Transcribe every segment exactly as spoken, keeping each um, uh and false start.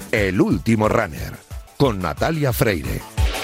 El último runner, con Natalia Freire.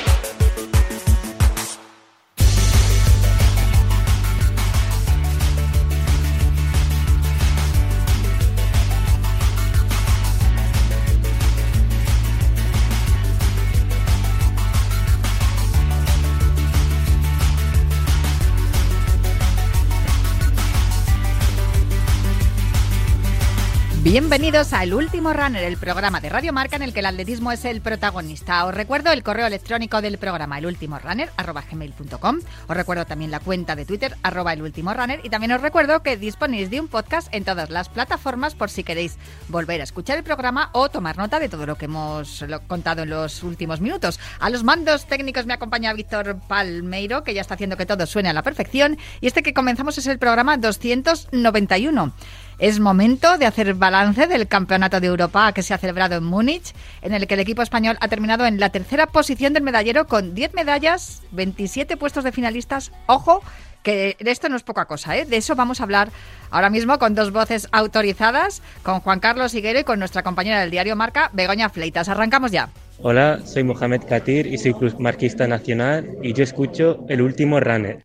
Bienvenidos a El Último Runner, el programa de Radio Marca en el que el atletismo es el protagonista. Os recuerdo el correo electrónico del programa, elultimorunner arroba gmail punto com. Os recuerdo también la cuenta de Twitter, arroba elultimorunner. Y también os recuerdo que disponéis de un podcast en todas las plataformas por si queréis volver a escuchar el programa o tomar nota de todo lo que hemos contado en los últimos minutos. A los mandos técnicos me acompaña Víctor Palmeiro, que ya está haciendo que todo suene a la perfección. Y este que comenzamos es el programa doscientos noventa y uno. Es momento de hacer balance del Campeonato de Europa que se ha celebrado en Múnich, en el que el equipo español ha terminado en la tercera posición del medallero con diez medallas, veintisiete puestos de finalistas. Ojo, que esto no es poca cosa, ¿eh? De eso vamos a hablar ahora mismo con dos voces autorizadas, con Juan Carlos Higuero y con nuestra compañera del diario Marca, Begoña Fleitas. Arrancamos ya. Hola, soy Mohamed Katir y soy plusmarquista nacional y yo escucho El Último Runner.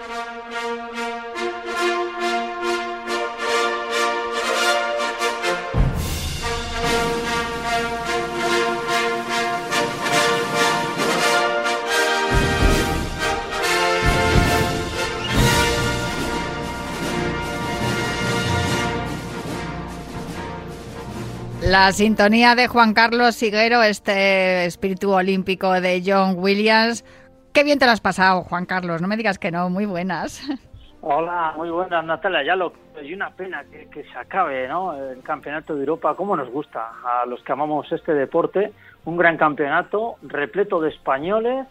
La sintonía de Juan Carlos Higuero, este espíritu olímpico de John Williams. Qué bien te lo has pasado, Juan Carlos, no me digas que no, muy buenas. Hola, muy buenas, Natalia. Ya lo y una pena que, que se acabe, ¿no? El Campeonato de Europa. Cómo nos gusta a los que amamos este deporte. Un gran campeonato, repleto de españoles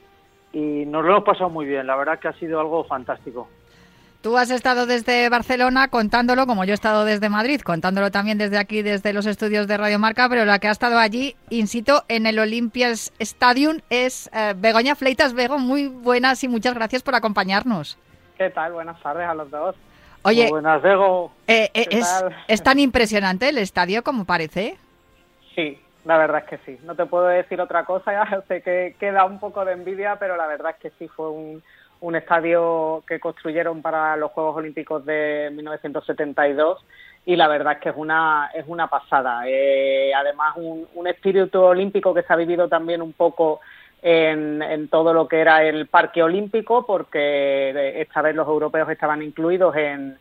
y nos lo hemos pasado muy bien. La verdad que ha sido algo fantástico. Tú has estado desde Barcelona contándolo, como yo he estado desde Madrid, contándolo también desde aquí, desde los estudios de Radio Marca, pero la que ha estado allí, in situ, en el Olympias Stadium, es eh, Begoña Fleitas. Bego, muy buenas y muchas gracias por acompañarnos. ¿Qué tal? Buenas tardes a los dos. Oye, muy buenas, Bego. Eh, eh, es, ¿Es tan impresionante el estadio como parece? Sí, la verdad es que sí. No te puedo decir otra cosa, ya sé que queda un poco de envidia, pero la verdad es que sí fue un... un estadio que construyeron para los Juegos Olímpicos de mil novecientos setenta y dos y la verdad es que es una es una pasada. Eh, además, un, un espíritu olímpico que se ha vivido también un poco en, en todo lo que era el Parque Olímpico, porque esta vez los europeos estaban incluidos en,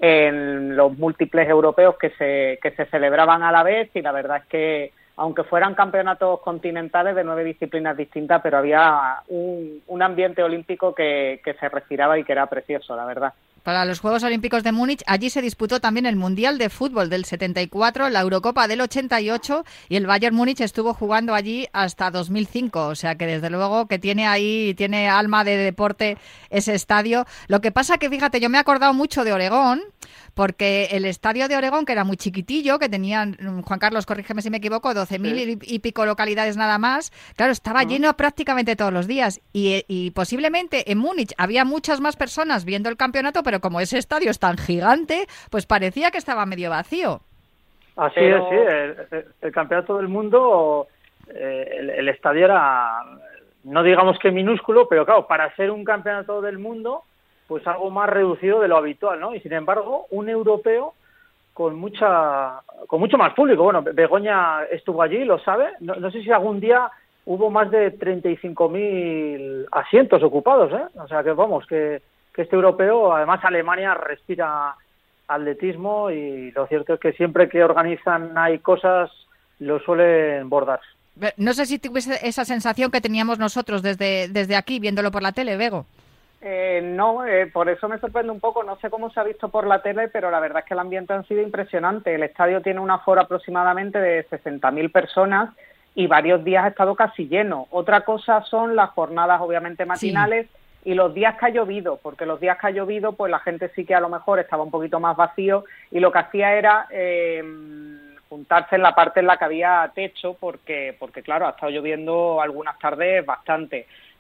en los múltiples europeos que se, que se celebraban a la vez y la verdad es que aunque fueran campeonatos continentales de nueve disciplinas distintas, pero había un, un ambiente olímpico que, que se respiraba y que era precioso, la verdad. Para los Juegos Olímpicos de Múnich, allí se disputó también el Mundial de Fútbol del setenta y cuatro, la Eurocopa del ochenta y ocho y el Bayern Múnich estuvo jugando allí hasta dos mil cinco, o sea que desde luego que tiene ahí, tiene alma de deporte ese estadio. Lo que pasa que, fíjate, yo me he acordado mucho de Oregón, porque el estadio de Oregón, que era muy chiquitillo, que tenían, Juan Carlos, corrígeme si me equivoco, doce mil sí. y, y pico localidades nada más, claro, estaba uh-huh. lleno prácticamente todos los días y, y posiblemente en Múnich había muchas más personas viendo el campeonato, pero como ese estadio es tan gigante, pues parecía que estaba medio vacío. Así pero... es, sí, el, el, el campeonato del mundo, eh, el, el estadio era, no digamos que minúsculo, pero claro, para ser un campeonato del mundo, pues algo más reducido de lo habitual, ¿no? Y sin embargo, un europeo con mucha, con mucho más público. Bueno, Begoña estuvo allí, lo sabe. No, no sé si algún día hubo más de treinta y cinco mil asientos ocupados, ¿eh? O sea que vamos, que, que este europeo, además Alemania respira atletismo y lo cierto es que siempre que organizan hay cosas, lo suelen bordar. No sé si tuviese esa sensación que teníamos nosotros desde, desde aquí, viéndolo por la tele, Bego. Eh, no, eh, por eso me sorprende un poco, no sé cómo se ha visto por la tele, pero la verdad es que el ambiente ha sido impresionante. El estadio tiene un aforo aproximadamente de sesenta mil personas y varios días ha estado casi lleno. Otra cosa son las jornadas obviamente matinales sí. y los días que ha llovido, porque los días que ha llovido pues la gente sí que a lo mejor estaba un poquito más vacío y lo que hacía era eh, juntarse en la parte en la que había techo porque, porque claro, ha estado lloviendo algunas tardes bastante.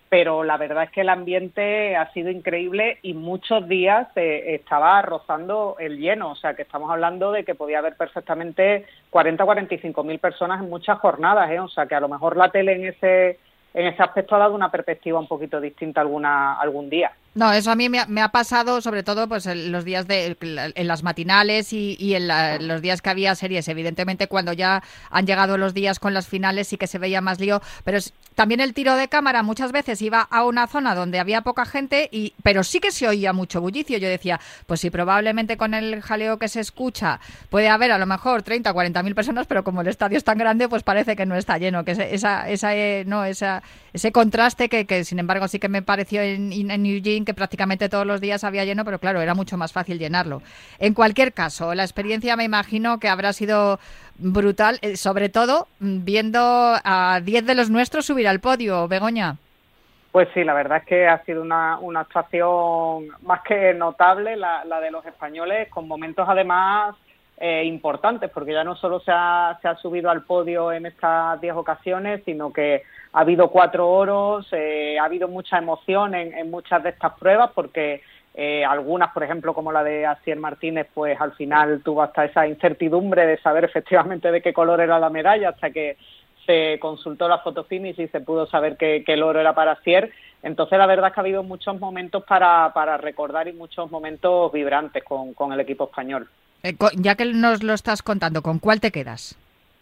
pero la verdad es que el ambiente ha sido increíble y muchos días eh, estaba rozando el lleno, o sea que estamos hablando de que podía haber perfectamente cuarenta a cuarenta y cinco mil personas en muchas jornadas, ¿eh? O sea que a lo mejor la tele en ese en ese aspecto ha dado una perspectiva un poquito distinta alguna algún día. No, eso a mí me ha, me ha pasado sobre todo pues en los días de en las matinales y, y en la, los días que había series. Evidentemente cuando ya han llegado los días con las finales sí que se veía más lío, pero es, también el tiro de cámara muchas veces iba a una zona donde había poca gente, y pero sí que se oía mucho bullicio. Yo decía, pues sí, probablemente con el jaleo que se escucha puede haber a lo mejor treinta o cuarenta mil personas, pero como el estadio es tan grande, pues parece que no está lleno, que esa, esa, eh, no, esa, ese contraste que, que sin embargo sí que me pareció en, en Eugene, que prácticamente todos los días había lleno, pero claro, era mucho más fácil llenarlo. En cualquier caso, la experiencia me imagino que habrá sido brutal, eh, sobre todo viendo a diez de los nuestros subir al podio, Begoña. Pues sí, la verdad es que ha sido una, una actuación más que notable la, la de los españoles, con momentos además eh, importantes, porque ya no solo se ha, se ha subido al podio en estas diez ocasiones, sino que ha habido cuatro oros, eh, ha habido mucha emoción en, en muchas de estas pruebas, porque eh, algunas, por ejemplo, como la de Asier Martínez, pues al final tuvo hasta esa incertidumbre de saber efectivamente de qué color era la medalla, hasta que se consultó la fotofinish y se pudo saber que, que el oro era para Asier. Entonces, la verdad es que ha habido muchos momentos para, para recordar y muchos momentos vibrantes con, con el equipo español. Eh, ya que nos lo estás contando, ¿con cuál te quedas?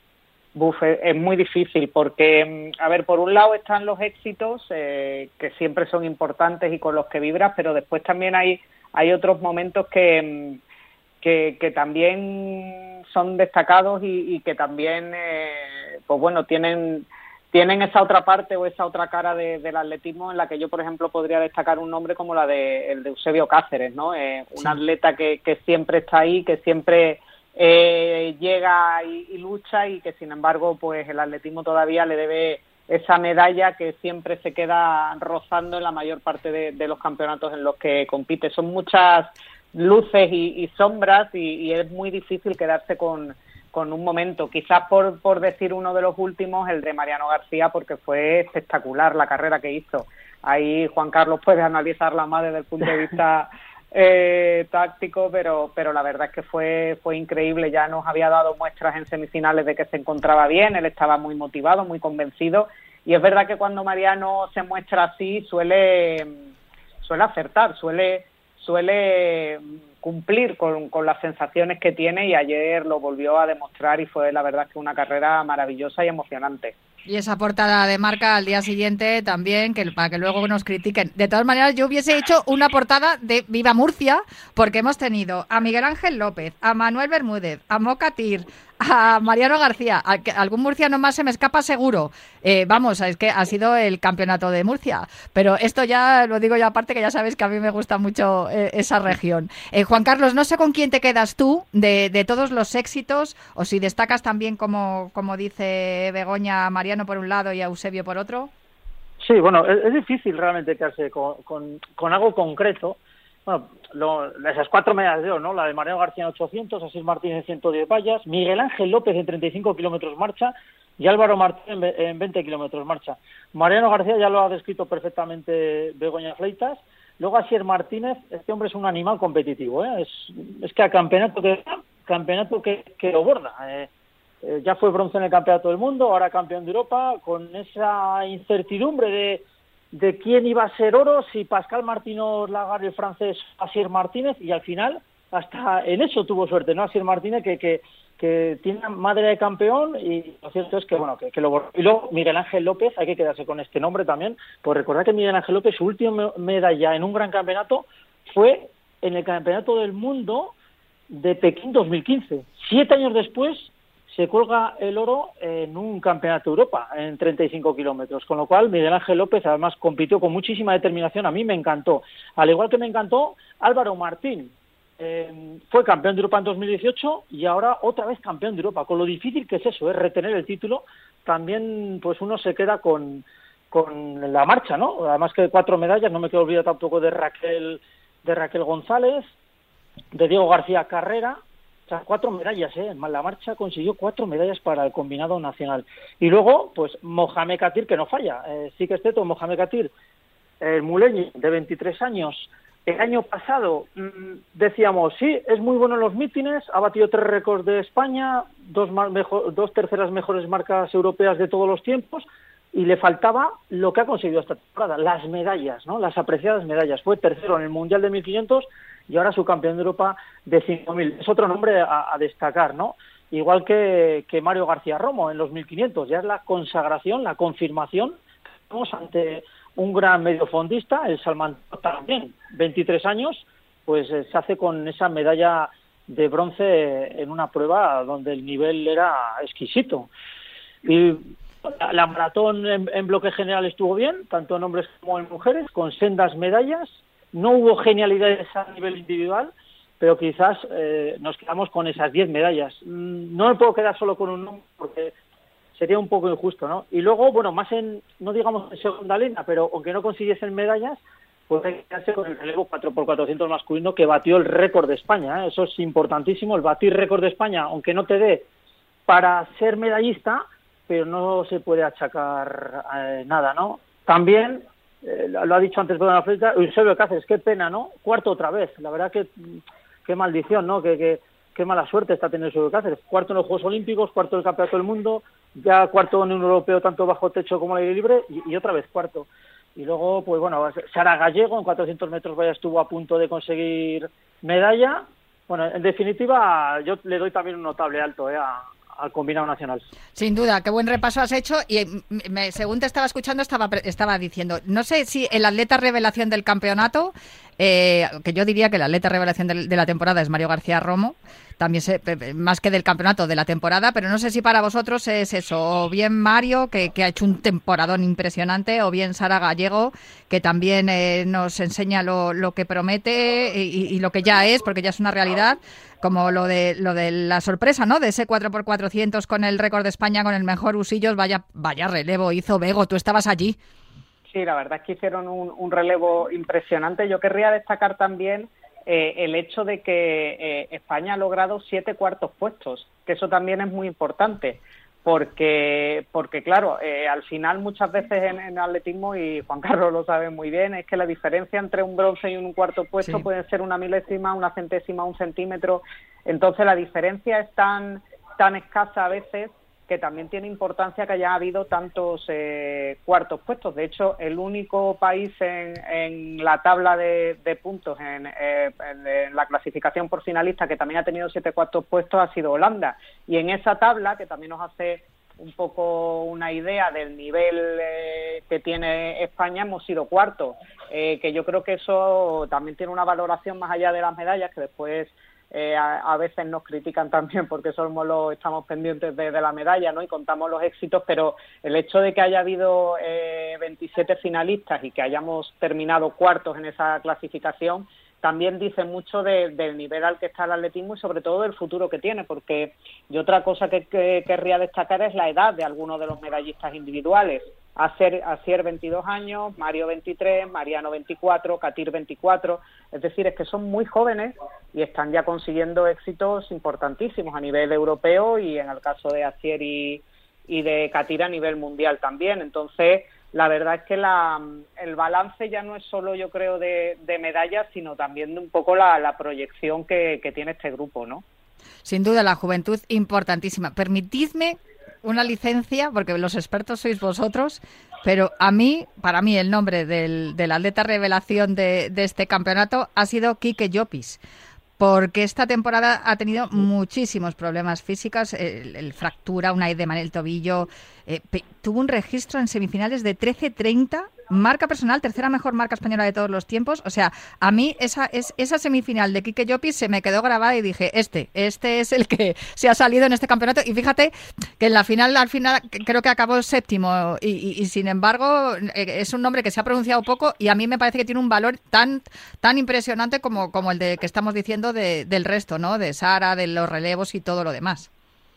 Buf, es, es muy difícil porque, a ver, por un lado están los éxitos eh, que siempre son importantes y con los que vibras, pero después también hay hay otros momentos que, que, que también son destacados y, y que también, eh, pues bueno, tienen tienen esa otra parte o esa otra cara de, del atletismo, en la que yo, por ejemplo, podría destacar un nombre como la de el de Eusebio Cáceres, ¿no? Eh, un sí. atleta que, que siempre está ahí, que siempre Eh, llega y, y lucha, y que sin embargo pues el atletismo todavía le debe esa medalla que siempre se queda rozando en la mayor parte de, de los campeonatos en los que compite. Son muchas luces y, y sombras y, y es muy difícil quedarse con, con un momento. Quizás por, por decir uno de los últimos, el de Mariano García, porque fue espectacular la carrera que hizo. Ahí Juan Carlos puede analizarla más desde el punto de vista Eh, táctico, pero pero la verdad es que fue fue increíble. Ya nos había dado muestras en semifinales de que se encontraba bien, él estaba muy motivado, muy convencido, y es verdad que cuando Mariano se muestra así suele suele acertar, suele suele cumplir con, con las sensaciones que tiene, y ayer lo volvió a demostrar y fue la verdad que una carrera maravillosa y emocionante. Y esa portada de Marca al día siguiente también, que para que luego nos critiquen. De todas maneras, yo hubiese hecho una portada de Viva Murcia, porque hemos tenido a Miguel Ángel López, a Manuel Bermúdez, a Moca Tir, a Mariano García. A, algún murciano más se me escapa seguro. Eh, vamos, es que ha sido el campeonato de Murcia. Pero esto ya lo digo yo aparte, que ya sabes que a mí me gusta mucho eh, esa región. Eh, Juan Carlos, no sé con quién te quedas tú de, de todos los éxitos, o si destacas también, como, como dice Begoña, a Mariano por un lado y a Eusebio por otro. Sí, bueno, es, es difícil realmente quedarse con, con, con algo concreto. Bueno, lo, esas cuatro medallas de oro, ¿no? La de Mariano García en ochocientos, Asier Martínez en ciento diez vallas, Miguel Ángel López en treinta y cinco kilómetros marcha y Álvaro Martín en veinte kilómetros marcha. Mariano García ya lo ha descrito perfectamente Begoña Fleitas. Luego Asier Martínez, este hombre es un animal competitivo, ¿eh? Es, es que a campeonato que campeonato que, que lo borda. Eh, eh, ya fue bronce en el Campeonato del Mundo, ahora campeón de Europa, con esa incertidumbre de de quién iba a ser oro, si Pascal Martínez Lagarde, el francés, Asier Martínez, y al final hasta en eso tuvo suerte, ¿no? Asier Martínez, que, que, que tiene madre de campeón, y lo cierto es que, bueno, que, que lo... Y luego Miguel Ángel López, hay que quedarse con este nombre también, pues recordar que Miguel Ángel López, su última medalla en un gran campeonato fue en el Campeonato del Mundo de Pekín dos mil quince. Siete años después se cuelga el oro en un campeonato de Europa en treinta y cinco kilómetros, con lo cual Miguel Ángel López además compitió con muchísima determinación. A mí me encantó, al igual que me encantó Álvaro Martín. Eh, fue campeón de Europa en dos mil dieciocho y ahora otra vez campeón de Europa, con lo difícil que es eso, es retener el título. También pues uno se queda con, con la marcha, ¿no? Además que cuatro medallas, no me quiero olvidar tampoco de Raquel, de Raquel González, de Diego García Carrera. O sea, cuatro medallas, ¿eh? La marcha consiguió cuatro medallas para el combinado nacional. Y luego, pues, Mohamed Katir, que no falla. Eh, sí que es cierto, Mohamed Katir el Muleñi, de veintitrés años. El año pasado mmm, decíamos, sí, es muy bueno en los mítines, ha batido tres récords de España, dos, más mejor, dos terceras mejores marcas europeas de todos los tiempos, y le faltaba lo que ha conseguido esta temporada, las medallas, ¿no? Las apreciadas medallas. Fue tercero en el Mundial de mil quinientos y ahora subcampeón de Europa de cinco mil. Es otro nombre a, a destacar, ¿no? Igual que, que Mario García Romo en los mil quinientos. Ya es la consagración, la confirmación que estamos ante un gran mediofondista, el Salman también, veintitrés años, pues eh, se hace con esa medalla de bronce en una prueba donde el nivel era exquisito. Y la, la maratón en, en bloque general estuvo bien, tanto en hombres como en mujeres, con sendas medallas. No hubo genialidades a nivel individual, pero quizás eh, nos quedamos con esas diez medallas. No me puedo quedar solo con un nombre porque sería un poco injusto, ¿no? Y luego, bueno, más en, no digamos en segunda línea, pero aunque no consiguiesen medallas, pues hay que quedarse con el relevo cuatro por cuatrocientos masculino que batió el récord de España, ¿eh? Eso es importantísimo, el batir récord de España, aunque no te dé para ser medallista, pero no se puede achacar eh, nada, ¿no? También, eh, lo ha dicho antes Pedro Fleta, Eusebio Cáceres, qué pena, ¿no? Cuarto otra vez, la verdad que qué maldición, ¿no? Que, que qué mala suerte está teniendo Eusebio Cáceres. Cuarto en los Juegos Olímpicos, cuarto en el Campeonato del Mundo, ya cuarto en un europeo tanto bajo techo como al aire libre, y, y otra vez cuarto. Y luego, pues bueno, Sara Gallego en cuatrocientos metros valla estuvo a punto de conseguir medalla. Bueno, en definitiva, yo le doy también un notable alto eh, a, al combinado nacional. Sin duda, qué buen repaso has hecho. Y me, según te estaba escuchando, estaba, estaba diciendo, no sé si el atleta revelación del campeonato, eh, que yo diría que el atleta revelación de, de la temporada es Mario García Romo, también sé, más que del campeonato, de la temporada, pero no sé si para vosotros es eso, o bien Mario, que, que ha hecho un temporadón impresionante, o bien Sara Gallego, que también eh, nos enseña lo, lo que promete y, y lo que ya es, porque ya es una realidad, como lo de lo de la sorpresa, ¿no? De ese cuatro por cuatrocientos con el récord de España, con el mejor Usillos, vaya, vaya relevo hizo Bego, tú estabas allí. Sí, la verdad es que hicieron un, un relevo impresionante. Yo querría destacar también Eh, el hecho de que eh, España ha logrado siete cuartos puestos, que eso también es muy importante, porque, porque claro, eh, al final muchas veces en, en atletismo, y Juan Carlos lo sabe muy bien, es que la diferencia entre un bronce y un cuarto puesto sí. puede ser una milésima, una centésima, un centímetro, entonces la diferencia es tan, tan escasa a veces que también tiene importancia que haya habido tantos eh, cuartos puestos. De hecho, el único país en, en la tabla de, de puntos, en, eh, en, en la clasificación por finalista, que también ha tenido siete cuartos puestos, ha sido Holanda. Y en esa tabla, que también nos hace un poco una idea del nivel eh, que tiene España, hemos sido cuartos. Eh, que yo creo que eso también tiene una valoración más allá de las medallas, que después Eh, a, a veces nos critican también porque somos los, estamos pendientes de, de la medalla, ¿no? Y contamos los éxitos, pero el hecho de que haya habido eh, veintisiete finalistas y que hayamos terminado cuartos en esa clasificación también dice mucho de, del nivel al que está el atletismo y sobre todo del futuro que tiene, porque y otra cosa que, que querría destacar es la edad de algunos de los medallistas individuales. Asier, Asier veintidós años, Mario veintitrés, Mariano veinticuatro, Katir veinticuatro, es decir, es que son muy jóvenes y están ya consiguiendo éxitos importantísimos a nivel europeo y en el caso de Asier y, y de Katir a nivel mundial también. Entonces, la verdad es que la, el balance ya no es solo, yo creo, de, de medallas, sino también de un poco la, la proyección que, que tiene este grupo, ¿no? Sin duda, la juventud importantísima. Permitidme una licencia, porque los expertos sois vosotros, pero a mí, para mí, el nombre del, del atleta revelación de, de este campeonato ha sido Quique Llopis, porque esta temporada ha tenido muchísimos problemas físicos, el, el fractura, una edema en el tobillo, eh, pe, tuvo un registro en semifinales de trece treinta, marca personal, tercera mejor marca española de todos los tiempos. O sea, a mí esa es esa semifinal de Quique Llopis se me quedó grabada y dije, este, este es el que se ha salido en este campeonato. Y fíjate que en la final, al final, creo que acabó séptimo y, y, y sin embargo es un nombre que se ha pronunciado poco y a mí me parece que tiene un valor tan tan impresionante como, como el de que estamos diciendo de, del resto, ¿no? De Sara, de los relevos y todo lo demás.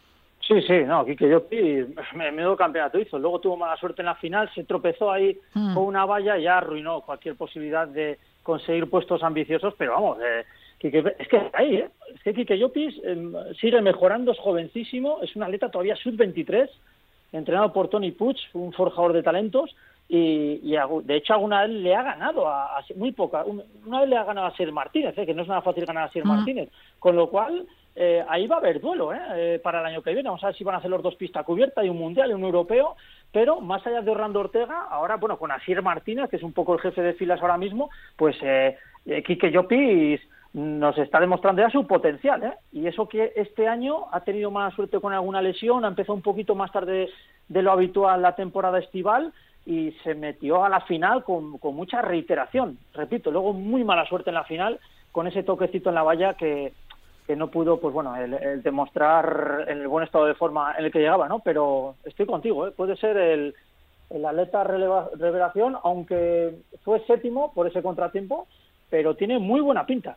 Sí, sí, no, Quique Llopis, menudo campeonato hizo. Luego tuvo mala suerte en la final, se tropezó ahí mm. con una valla y ya arruinó cualquier posibilidad de conseguir puestos ambiciosos, pero vamos, eh, Quique, es que ahí, ¿eh? Es que Quique Llopis eh, sigue mejorando, es jovencísimo, es un atleta todavía sub veintitrés, entrenado por Toni Puig, un forjador de talentos, y, y de hecho alguna vez le ha ganado, a, a muy poca, una vez le ha ganado a Sir Martínez, ¿eh? Que no es nada fácil ganar a Sir mm. Martínez, con lo cual eh, ahí va a haber duelo ¿eh? Eh, para el año que viene. Vamos a ver si van a hacer los dos pistas cubiertas, y un mundial y un europeo, pero más allá de Orlando Ortega, ahora bueno, con Asier Martínez, que es un poco el jefe de filas ahora mismo, pues eh, eh, Quique Llopis nos está demostrando ya su potencial, ¿eh? Y eso que este año ha tenido mala suerte con alguna lesión, ha empezado un poquito más tarde de lo habitual la temporada estival, y se metió a la final con, con mucha reiteración, repito, luego muy mala suerte en la final, con ese toquecito en la valla que, que no pudo, pues bueno, el, el demostrar en el buen estado de forma en el que llegaba, ¿no? Pero estoy contigo, ¿eh? Puede ser el, el atleta releva, revelación, aunque fue séptimo por ese contratiempo, pero tiene muy buena pinta.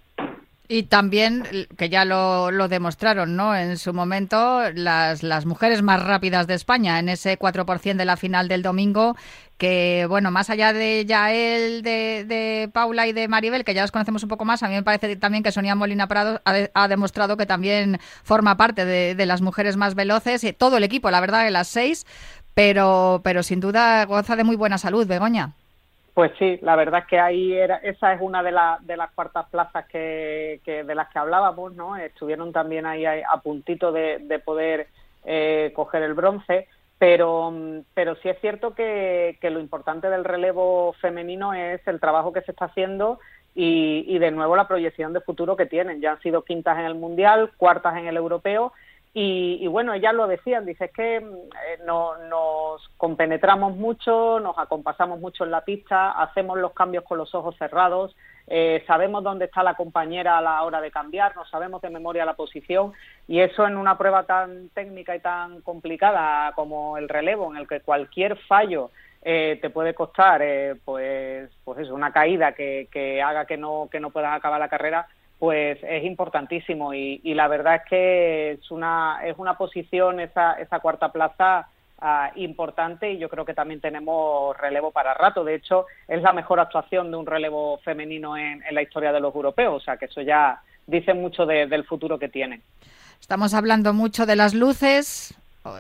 Y también, que ya lo, lo demostraron, ¿no? En su momento, las, las mujeres más rápidas de España, en ese cuatro por ciento de la final del domingo, que, bueno, más allá de Yael, de, de Paula y de Maribel, que ya las conocemos un poco más, a mí me parece también que Sonia Molina Prado ha, de, ha demostrado que también forma parte de, de las mujeres más veloces, y todo el equipo, la verdad, de las seis, pero, pero sin duda goza de muy buena salud, Begoña. Pues sí, la verdad es que ahí era, esa es una de, la, de las cuartas plazas que, que de las que hablábamos, ¿no? Estuvieron también ahí a, a puntito de, de poder eh, coger el bronce, pero, pero sí es cierto que, que lo importante del relevo femenino es el trabajo que se está haciendo y, y de nuevo la proyección de futuro que tienen. Ya han sido quintas en el Mundial, cuartas en el Europeo. Y, y bueno, ellas lo decían, dice, es que eh, no, nos compenetramos mucho, nos acompasamos mucho en la pista, hacemos los cambios con los ojos cerrados, eh, sabemos dónde está la compañera a la hora de cambiar, nos sabemos de memoria la posición, y eso en una prueba tan técnica y tan complicada como el relevo, en el que cualquier fallo eh, te puede costar eh, pues pues eso, una caída que, que haga que no, que no puedas acabar la carrera, pues es importantísimo, y, y la verdad es que es una es una posición, esa esa cuarta plaza, uh, importante, y yo creo que también tenemos relevo para rato. De hecho, es la mejor actuación de un relevo femenino en, en la historia de los europeos, o sea que eso ya dice mucho de, del futuro que tienen. Estamos hablando mucho de las luces.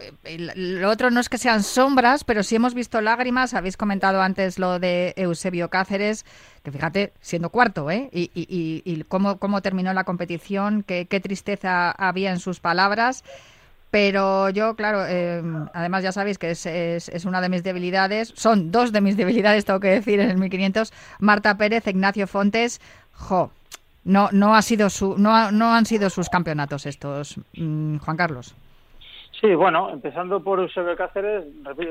Lo otro no es que sean sombras, pero sí hemos visto lágrimas. Habéis comentado antes lo de Eusebio Cáceres, que fíjate, siendo cuarto, ¿eh? Y, y, y, y cómo, cómo terminó la competición, qué, qué tristeza había en sus palabras. Pero yo, claro, eh, además ya sabéis que es, es, es una de mis debilidades, son dos de mis debilidades, tengo que decir, en el mil quinientos. Marta Pérez, Ignacio Fontes, jo, no, no, ha sido su, no, no han sido sus campeonatos estos, mm, Juan Carlos. Sí, bueno, empezando por Eusebio Cáceres,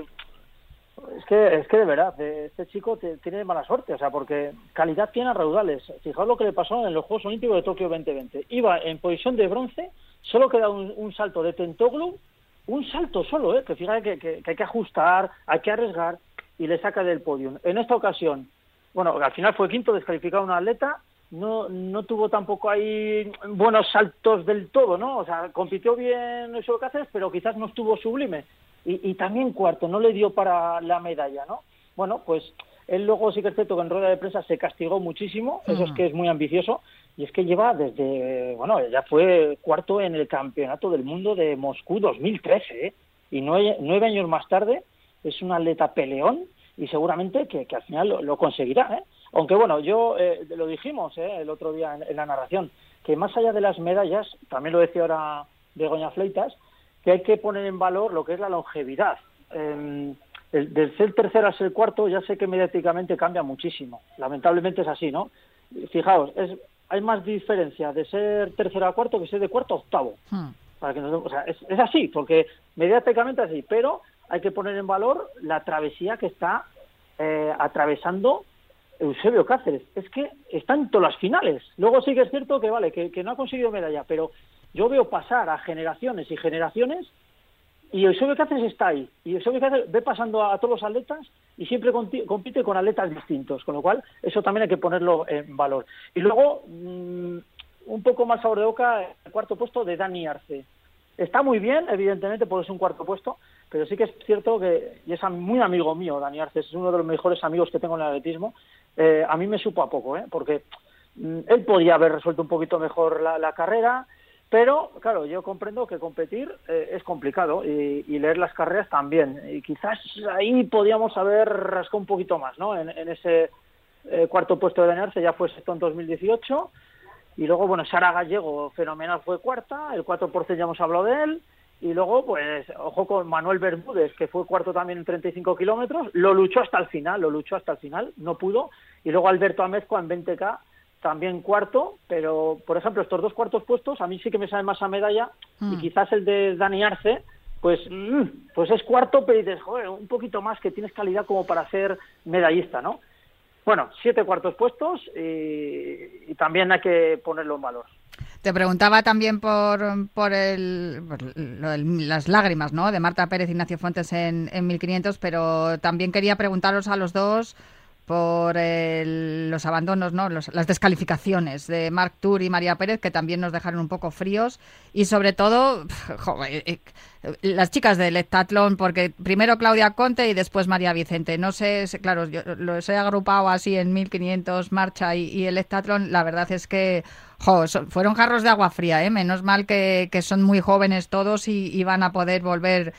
es que es que de verdad, este chico te, tiene mala suerte, o sea, porque calidad tiene a raudales. Fijaos lo que le pasó en los Juegos Olímpicos de Tokio veinte veinte. Iba en posición de bronce, solo queda un, un salto de Tentoglou, un salto solo, ¿eh? Que fíjate que, que, que hay que ajustar, hay que arriesgar, y le saca del podio. En esta ocasión, bueno, al final fue quinto, descalificado un atleta. No, no tuvo tampoco ahí buenos saltos del todo, ¿no? O sea, compitió bien Eusebio Cáceres, pero quizás no estuvo sublime. Y, y también cuarto, no le dio para la medalla, ¿no? Bueno, pues él luego sí que es cierto que en rueda de prensa se castigó muchísimo, eso es que es muy ambicioso, y es que lleva desde, bueno, ya fue cuarto en el Campeonato del Mundo de Moscú dos mil trece, ¿eh? Y nueve, nueve años más tarde es un atleta peleón, y seguramente que, que al final lo, lo conseguirá, ¿eh? Aunque bueno, yo eh, lo dijimos eh, el otro día en, en la narración, que más allá de las medallas, también lo decía ahora Begoña Fleitas, que hay que poner en valor lo que es la longevidad. Eh, el, del ser tercero a ser cuarto, ya sé que mediáticamente cambia muchísimo. Lamentablemente es así, ¿no? Fijaos, es, hay más diferencia de ser tercero a cuarto que ser de cuarto a octavo. Hmm. Para que nos, o sea, es, es así, porque mediáticamente es así, pero hay que poner en valor la travesía que está eh, atravesando Eusebio Cáceres. Es que está en todas las finales. Luego sí que es cierto que vale, que, que no ha conseguido medalla, pero yo veo pasar a generaciones y generaciones, y Eusebio Cáceres está ahí. Y Eusebio Cáceres ve pasando a, a todos los atletas y siempre conti- compite con atletas distintos, con lo cual eso también hay que ponerlo en valor. Y luego, mmm, un poco más sabor de boca, el cuarto puesto de Dani Arce. Está muy bien, evidentemente, porque es un cuarto puesto, pero sí que es cierto que, y es muy amigo mío, Dani Arce, es uno de los mejores amigos que tengo en el atletismo. Eh, a mí me supo a poco, ¿eh? Porque mm, él podía haber resuelto un poquito mejor la, la carrera, pero claro, yo comprendo que competir eh, es complicado y, y leer las carreras también, y quizás ahí podíamos haber rascado un poquito más, ¿no? En, en ese eh, cuarto puesto de Danearse, ya fue sexto en dos mil dieciocho, y luego, bueno, Sara Gallego, fenomenal, fue cuarta, el cuatro por ciento ya hemos hablado de él, y luego, pues, ojo con Manuel Bermúdez, que fue cuarto también en treinta y cinco kilómetros, lo luchó hasta el final, lo luchó hasta el final, no pudo, y luego Alberto Amezcua en veinte K, también cuarto, pero, por ejemplo, estos dos cuartos puestos, a mí sí que me sabe más a medalla, mm. y quizás el de Dani Arce, pues, mmm, pues es cuarto, pero dices, joder, un poquito más, que tienes calidad como para ser medallista, ¿no? Bueno, siete cuartos puestos y, y también hay que ponerlo en valor. Te preguntaba también por por, el, por lo, el, las lágrimas, ¿no?, de Marta Pérez y Ignacio Fuentes en, en mil quinientos, pero también quería preguntaros a los dos por el, los abandonos, ¿no?, los, las descalificaciones de Marc Tour y María Pérez, que también nos dejaron un poco fríos, y sobre todo, joder, eh, las chicas del heptatlón, porque primero Claudia Conte y después María Vicente. No sé, claro, yo los he agrupado así en mil quinientos, marcha y, y el heptatlón. La verdad es que jo, son, fueron jarros de agua fría, ¿eh? Menos mal que, que son muy jóvenes todos y, y van a poder volver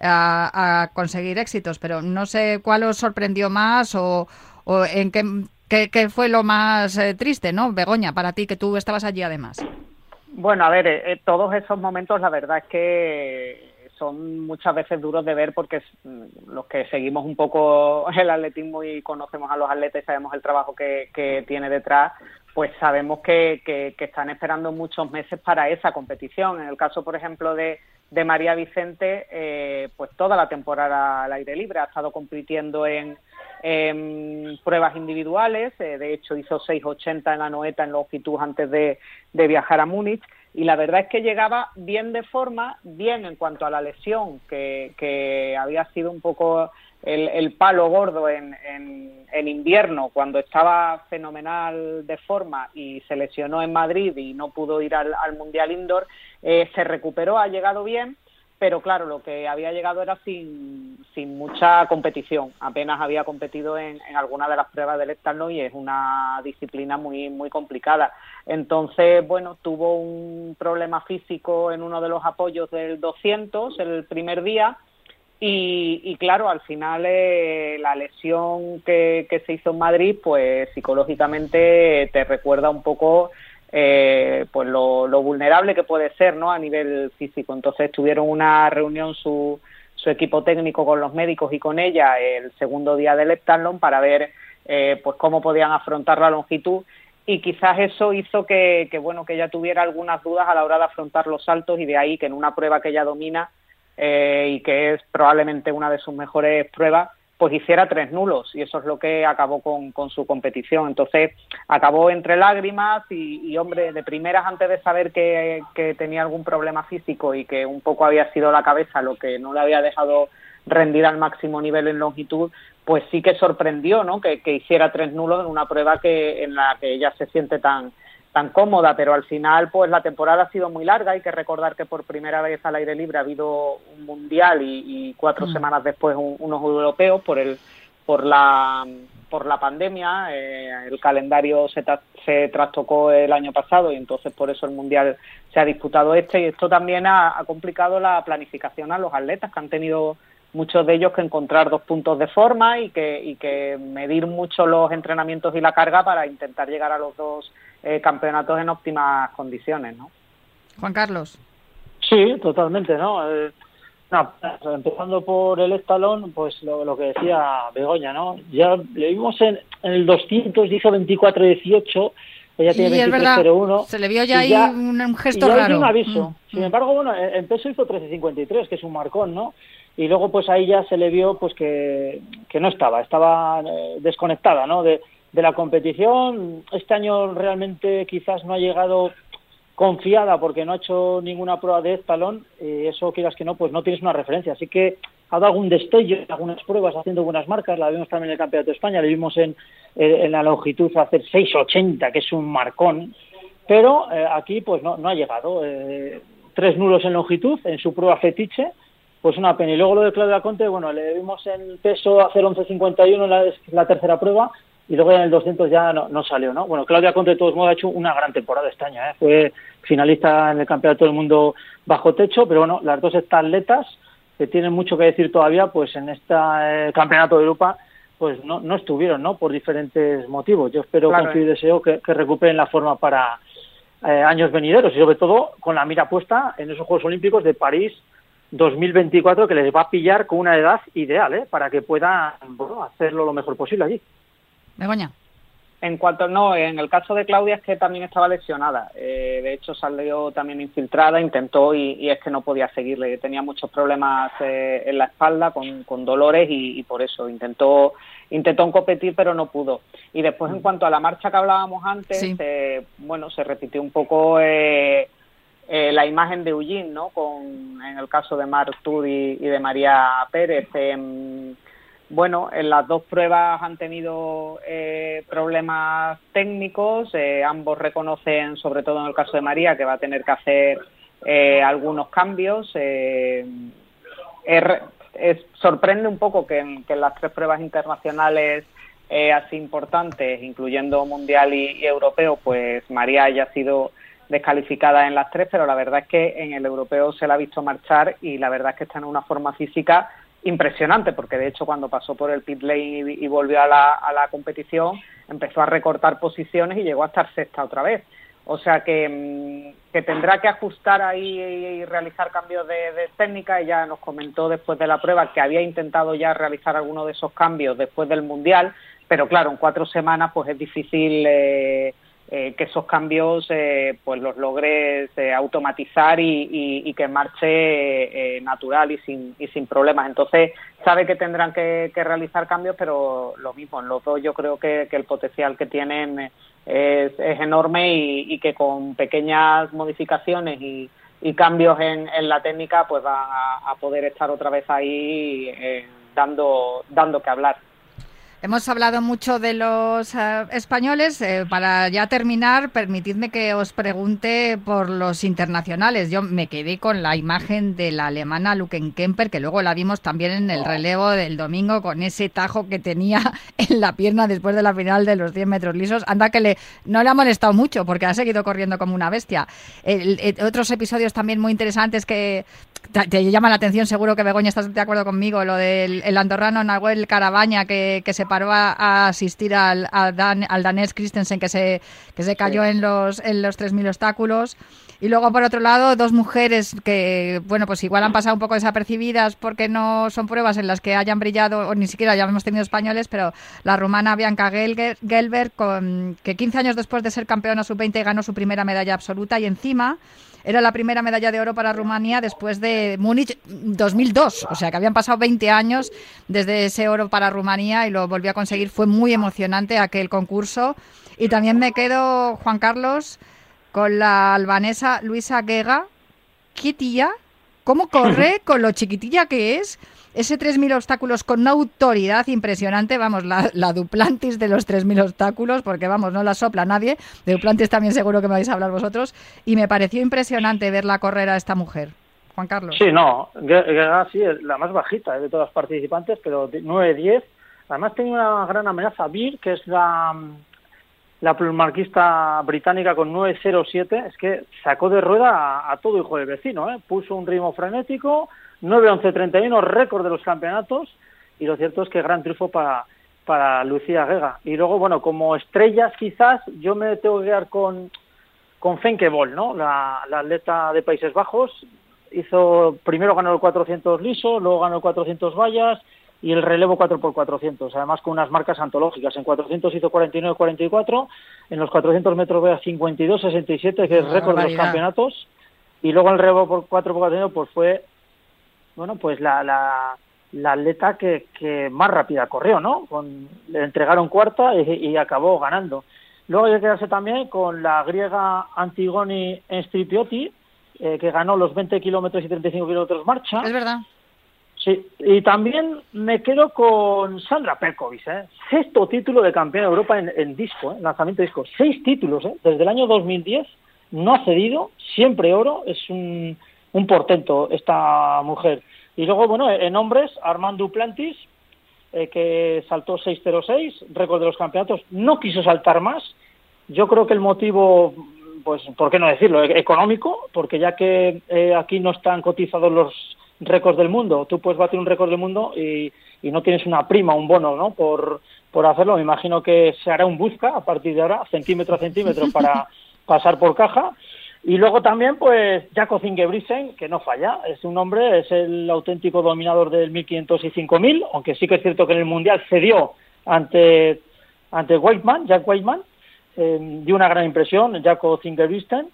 a, a conseguir éxitos, pero no sé cuál os sorprendió más o, o en qué, qué, qué fue lo más eh, triste, ¿no, Begoña, para ti, que tú estabas allí además? Bueno, a ver, eh, todos esos momentos la verdad es que son muchas veces duros de ver, porque los que seguimos un poco el atletismo y conocemos a los atletas y sabemos el trabajo que, que tiene detrás, pues sabemos que, que, que están esperando muchos meses para esa competición. En el caso, por ejemplo, de, de María Vicente, eh, pues toda la temporada al aire libre, ha estado compitiendo en, en pruebas individuales, eh, de hecho hizo seis ochenta en la Noeta en longitud antes de, de viajar a Múnich, y la verdad es que llegaba bien de forma, bien en cuanto a la lesión, que, que había sido un poco el, el palo gordo en, en, en invierno, cuando estaba fenomenal de forma y se lesionó en Madrid y no pudo ir al, al Mundial Indoor. Eh, se recuperó, ha llegado bien, pero claro, lo que había llegado era sin, sin mucha competición, apenas había competido en, en alguna de las pruebas del heptatlón y es una disciplina muy muy complicada. Entonces, bueno, tuvo un problema físico en uno de los apoyos del doscientos el primer día y, y claro, al final eh, la lesión que, que se hizo en Madrid, pues psicológicamente te recuerda un poco Eh, pues lo, lo vulnerable que puede ser, ¿no?, a nivel físico. Entonces tuvieron una reunión su, su equipo técnico con los médicos y con ella el segundo día del heptatlón para ver eh, pues cómo podían afrontar la longitud, y quizás eso hizo que, que bueno que ella tuviera algunas dudas a la hora de afrontar los saltos, y de ahí que en una prueba que ella domina eh, y que es probablemente una de sus mejores pruebas, pues hiciera tres nulos, y eso es lo que acabó con, con su competición. Entonces acabó entre lágrimas y, y hombre, de primeras, antes de saber que, que tenía algún problema físico y que un poco había sido la cabeza lo que no le había dejado rendir al máximo nivel en longitud, pues sí que sorprendió, ¿no?, que, que hiciera tres nulos en una prueba que en la que ella se siente tan tan cómoda, pero al final pues la temporada ha sido muy larga. Hay que recordar que por primera vez al aire libre ha habido un mundial y, y cuatro mm. semanas después un, unos europeos por el por la por la pandemia. Eh, el calendario se, tra- se trastocó el año pasado y entonces por eso el mundial se ha disputado este, y esto también ha, ha complicado la planificación a los atletas, que han tenido muchos de ellos que encontrar dos puntos de forma y que y que medir mucho los entrenamientos y la carga para intentar llegar a los dos eh, campeonatos en óptimas condiciones, ¿no? Juan Carlos. Sí, totalmente, ¿no? Eh, no, empezando por el heptatlón, pues lo, lo que decía Begoña, ¿no? Ya le vimos en, en el doscientos, hizo veinticuatro dieciocho, ella tiene veintitrés cero uno. Se le vio ya ahí ya, un, un gesto y ya raro. Un aviso. Mm. Sin embargo, bueno, en peso hizo trece cincuenta y tres, que es un marcón, ¿no? Y luego pues ahí ya se le vio pues que, que no estaba, estaba eh, desconectada, ¿no?, de, de la competición. Este año realmente quizás no ha llegado confiada porque no ha hecho ninguna prueba de heptatlón, y eso, quieras que no, pues no tienes una referencia. Así que ha dado algún destello en algunas pruebas haciendo buenas marcas. La vimos también en el Campeonato de España, le vimos en, en la longitud hacer seis ochenta, que es un marcón, pero eh, aquí pues no, no ha llegado. Eh, tres nulos en longitud en su prueba fetiche, pues una pena. Y luego lo de Claudia Conte, bueno, le vimos en peso hacer once cincuenta y uno en la, la tercera prueba, y luego en el doscientos ya no, no salió, ¿no? Bueno, Claudia Conte de todos modos ha hecho una gran temporada este año, ¿eh? Fue finalista en el Campeonato del Mundo bajo techo, pero bueno, las dos estas atletas que tienen mucho que decir todavía, pues en este eh, Campeonato de Europa pues no, no estuvieron, ¿no? Por diferentes motivos. Yo espero, claro, confío y deseo que, que recuperen la forma para eh, años venideros y sobre todo con la mira puesta en esos Juegos Olímpicos de París dos mil veinticuatro, que les va a pillar con una edad ideal, ¿eh? Para que puedan, bueno, hacerlo lo mejor posible allí. Begoña. En cuanto, no, en el caso de Claudia es que también estaba lesionada, eh, de hecho salió también infiltrada, intentó y, y es que no podía seguirle, tenía muchos problemas eh, en la espalda con, con dolores y, y por eso intentó intentó competir pero no pudo. Y después en cuanto a la marcha que hablábamos antes, sí. eh, bueno, se repitió un poco eh, eh, la imagen de Eugene, ¿no? Con, en el caso de Marc Tur y, y de María Pérez. Eh, Bueno, en las dos pruebas han tenido eh, problemas técnicos, eh, ambos reconocen, sobre todo en el caso de María, que va a tener que hacer eh, algunos cambios. Eh, es, es, sorprende un poco que en, que en las tres pruebas internacionales eh, así importantes, incluyendo mundial y, y europeo, pues María haya sido descalificada en las tres, pero la verdad es que en el europeo se la ha visto marchar y la verdad es que está en una forma física impresionante, porque de hecho cuando pasó por el pit lane y, y volvió a la, a la competición empezó a recortar posiciones y llegó a estar sexta otra vez, o sea que, que tendrá que ajustar ahí y, y realizar cambios de, de técnica. Ella nos comentó después de la prueba que había intentado ya realizar alguno de esos cambios después del mundial, pero claro, en cuatro semanas pues es difícil eh, Eh, que esos cambios eh, pues los logres eh, automatizar y, y, y que marche eh, natural y sin y sin problemas. Entonces sabe que tendrán que, que realizar cambios, pero lo mismo, en los dos yo creo que, que el potencial que tienen es, es enorme y, y que con pequeñas modificaciones y, y cambios en, en la técnica pues van a, a poder estar otra vez ahí eh, dando dando que hablar. Hemos hablado mucho de los uh, españoles. Eh, para ya terminar, permitidme que os pregunte por los internacionales. Yo me quedé con la imagen de la alemana Luken Kemper, que luego la vimos también en el relevo del domingo con ese tajo que tenía en la pierna después de la final de los cien metros lisos. Anda que le no le ha molestado mucho porque ha seguido corriendo como una bestia. El, el, otros episodios también muy interesantes que te, te llaman la atención, seguro que Begoña estás de acuerdo conmigo, lo del el andorrano Nahuel Carabaña que, que se paró a, a asistir al, a Dan, al danés Christensen que se que se cayó sí. en los en los tres mil obstáculos. Y luego, por otro lado, dos mujeres que, bueno, pues igual han pasado un poco desapercibidas porque no son pruebas en las que hayan brillado, o ni siquiera ya hemos tenido españoles, pero la rumana Bianca Gelger, Gelber, con, que quince años después de ser campeona sub veinte ganó su primera medalla absoluta y encima era la primera medalla de oro para Rumanía después de Múnich dos mil dos, o sea que habían pasado veinte años desde ese oro para Rumanía y lo volvió a conseguir. Fue muy emocionante aquel concurso. Y también me quedo, Juan Carlos, con la albanesa Luisa Gega. ¿Qué tía? ¿Cómo corre con lo chiquitilla que es? Ese tres mil obstáculos con una autoridad impresionante, vamos, la, la Duplantis de los tres mil obstáculos, porque vamos, no la sopla nadie. De Duplantis también seguro que me vais a hablar vosotros. Y me pareció impresionante verla correr a esta mujer. Juan Carlos. Sí, no, Gega sí, es la más bajita de todas las participantes, pero nueve diez. Además tenía una gran amenaza, Bir, que es la... la plumarquista británica con nueve cero siete, es que sacó de rueda a, a todo hijo del vecino, ¿eh? Puso un ritmo frenético, nueve once treinta y uno, récord de los campeonatos, y lo cierto es que gran triunfo para, para Lucía Gega. Y luego, bueno, como estrellas quizás, yo me tengo que quedar con, con Femke Bol, ¿no? La, la atleta de Países Bajos, hizo, primero ganó el cuatrocientos liso, luego ganó el cuatrocientos vallas, y el relevo cuatro por cuatrocientos, además con unas marcas antológicas. En cuatrocientos hizo cuarenta y nueve cuarenta y cuatro, en los cuatrocientos metros vea cincuenta y dos sesenta y siete, que es récord de los campeonatos, y luego el relevo por cuatro por cuatrocientos pues fue, bueno, pues la la, la atleta que, que más rápida corrió, ¿no? Con, le entregaron cuarta y, y acabó ganando. Luego hay que quedarse también con la griega Antigoni Enstripioti, eh, que ganó los veinte kilómetros y treinta y cinco kilómetros marcha. Es verdad. Sí, y también me quedo con Sandra Perkovic, ¿eh? Sexto título de campeona de Europa en, en disco, ¿eh? Lanzamiento de disco. Seis títulos, ¿eh? Desde el año dos mil diez, no ha cedido, siempre oro, es un, un portento esta mujer. Y luego, bueno, en hombres, Armand Duplantis, eh, que saltó seis cero seis, récord de los campeonatos, no quiso saltar más. Yo creo que el motivo, pues, ¿por qué no decirlo?, económico, porque ya que eh, aquí no están cotizados los récords del mundo, tú puedes batir un récord del mundo y, y no tienes una prima, un bono, ¿no?, por, por hacerlo. Me imagino que se hará un busca a partir de ahora, centímetro a centímetro, para pasar por caja. Y luego también, pues, Jakob Ingebrigtsen, que no falla, es un hombre, es el auténtico dominador del mil quinientos y cinco mil, aunque sí que es cierto que en el Mundial cedió ante, ante Weidman, Jack Weidman, eh, dio una gran impresión, Jakob Ingebrigtsen,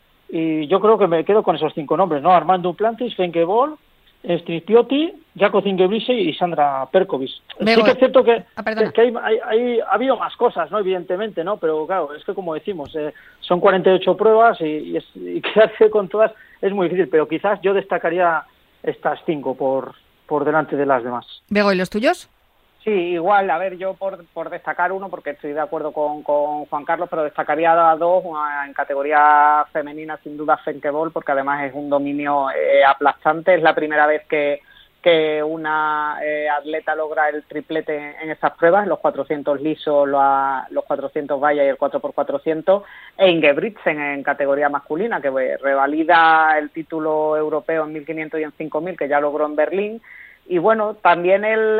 y yo creo que me quedo con esos cinco nombres, ¿no? Armand Duplantis, Femke Bol, Striciotti, Jakob Ingebrigtsen y Sandra Perkovic. Sí que es cierto que, ah, que, que hay, hay, hay, ha habido más cosas, ¿no?, evidentemente, ¿no? Pero claro, es que como decimos, eh, son cuarenta y ocho pruebas y, y, es, y quedarse con todas es muy difícil, pero quizás yo destacaría estas cinco por, por delante de las demás. Bego, ¿y los tuyos? Sí, igual, a ver, yo por, por destacar uno, porque estoy de acuerdo con, con Juan Carlos, pero destacaría a dos, una en categoría femenina, sin duda Femke Bol, porque además es un dominio eh, aplastante, es la primera vez que, que una eh, atleta logra el triplete en, en esas pruebas, los cuatrocientos lisos, los, los cuatrocientos vallas y el cuatro por cuatrocientos, e Ingebrigtsen en categoría masculina, que pues, revalida el título europeo en mil quinientos y en cinco mil, que ya logró en Berlín. Y bueno, también él,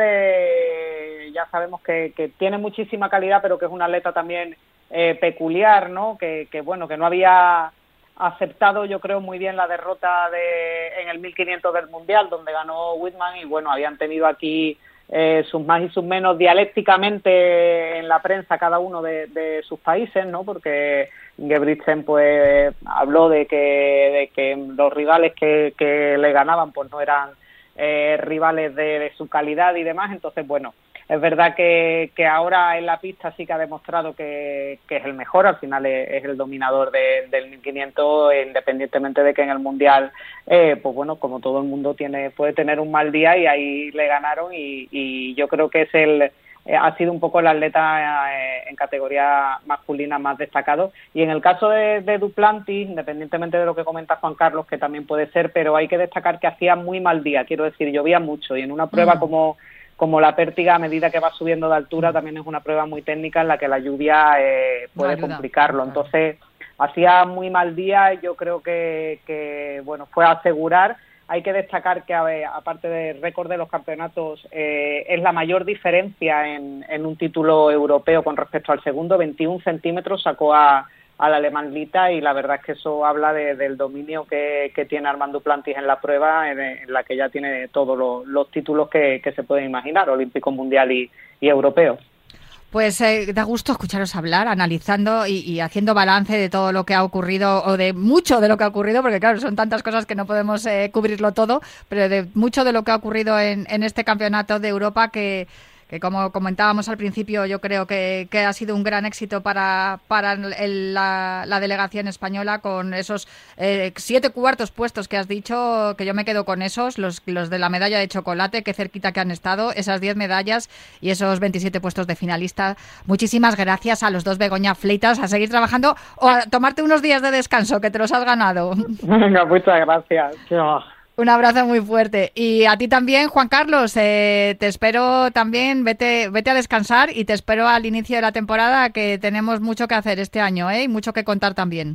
eh, ya sabemos que, que tiene muchísima calidad, pero que es un atleta también eh, peculiar, ¿no? Que, que bueno, que no había aceptado, yo creo, muy bien la derrota de en el mil quinientos del Mundial, donde ganó Weidman, y bueno, habían tenido aquí eh, sus más y sus menos dialécticamente en la prensa cada uno de, de sus países, ¿no? Porque Ingebrigtsen pues habló de que, de que los rivales que, que le ganaban pues no eran Eh, rivales de, de su calidad y demás. Entonces, bueno, es verdad que, que ahora en la pista sí que ha demostrado que, que es el mejor, al final es, es el dominador de, del mil quinientos, independientemente de que en el Mundial, eh, pues bueno, como todo el mundo tiene puede tener un mal día, y ahí le ganaron, y, y yo creo que es el Eh, ha sido un poco el atleta eh, en categoría masculina más destacado. Y en el caso de, de Duplantis, independientemente de lo que comenta Juan Carlos, que también puede ser, pero hay que destacar que hacía muy mal día, quiero decir, llovía mucho, y en una prueba mm. como, como la pértiga, a medida que va subiendo de altura, también es una prueba muy técnica en la que la lluvia eh, puede no complicarlo. Entonces, hacía muy mal día, y yo creo que, que bueno, fue a asegurar. Hay que destacar que, a ver, aparte del récord de los campeonatos, eh, es la mayor diferencia en, en un título europeo con respecto al segundo. veintiún centímetros sacó a, al alemán Lita, y la verdad es que eso habla de, del dominio que, que tiene Armand Duplantis en la prueba, en, en la que ya tiene todos los, los títulos que, que se pueden imaginar, olímpico, mundial y, y europeo. Pues eh, da gusto escucharos hablar, analizando y, y haciendo balance de todo lo que ha ocurrido, o de mucho de lo que ha ocurrido, porque claro, son tantas cosas que no podemos eh, cubrirlo todo, pero de mucho de lo que ha ocurrido en, en este campeonato de Europa, que, que como comentábamos al principio, yo creo que, que ha sido un gran éxito para, para el, la, la delegación española, con esos eh, siete cuartos puestos que has dicho, que yo me quedo con esos, los, los de la medalla de chocolate, que cerquita que han estado, esas diez medallas y esos veintisiete puestos de finalista. Muchísimas gracias a los dos Begoña Fleitas, a seguir trabajando o a tomarte unos días de descanso, que te los has ganado. Venga, muchas gracias. Un abrazo muy fuerte. Y a ti también, Juan Carlos, eh, te espero también, vete vete a descansar, y te espero al inicio de la temporada, que tenemos mucho que hacer este año, ¿eh? Y mucho que contar también.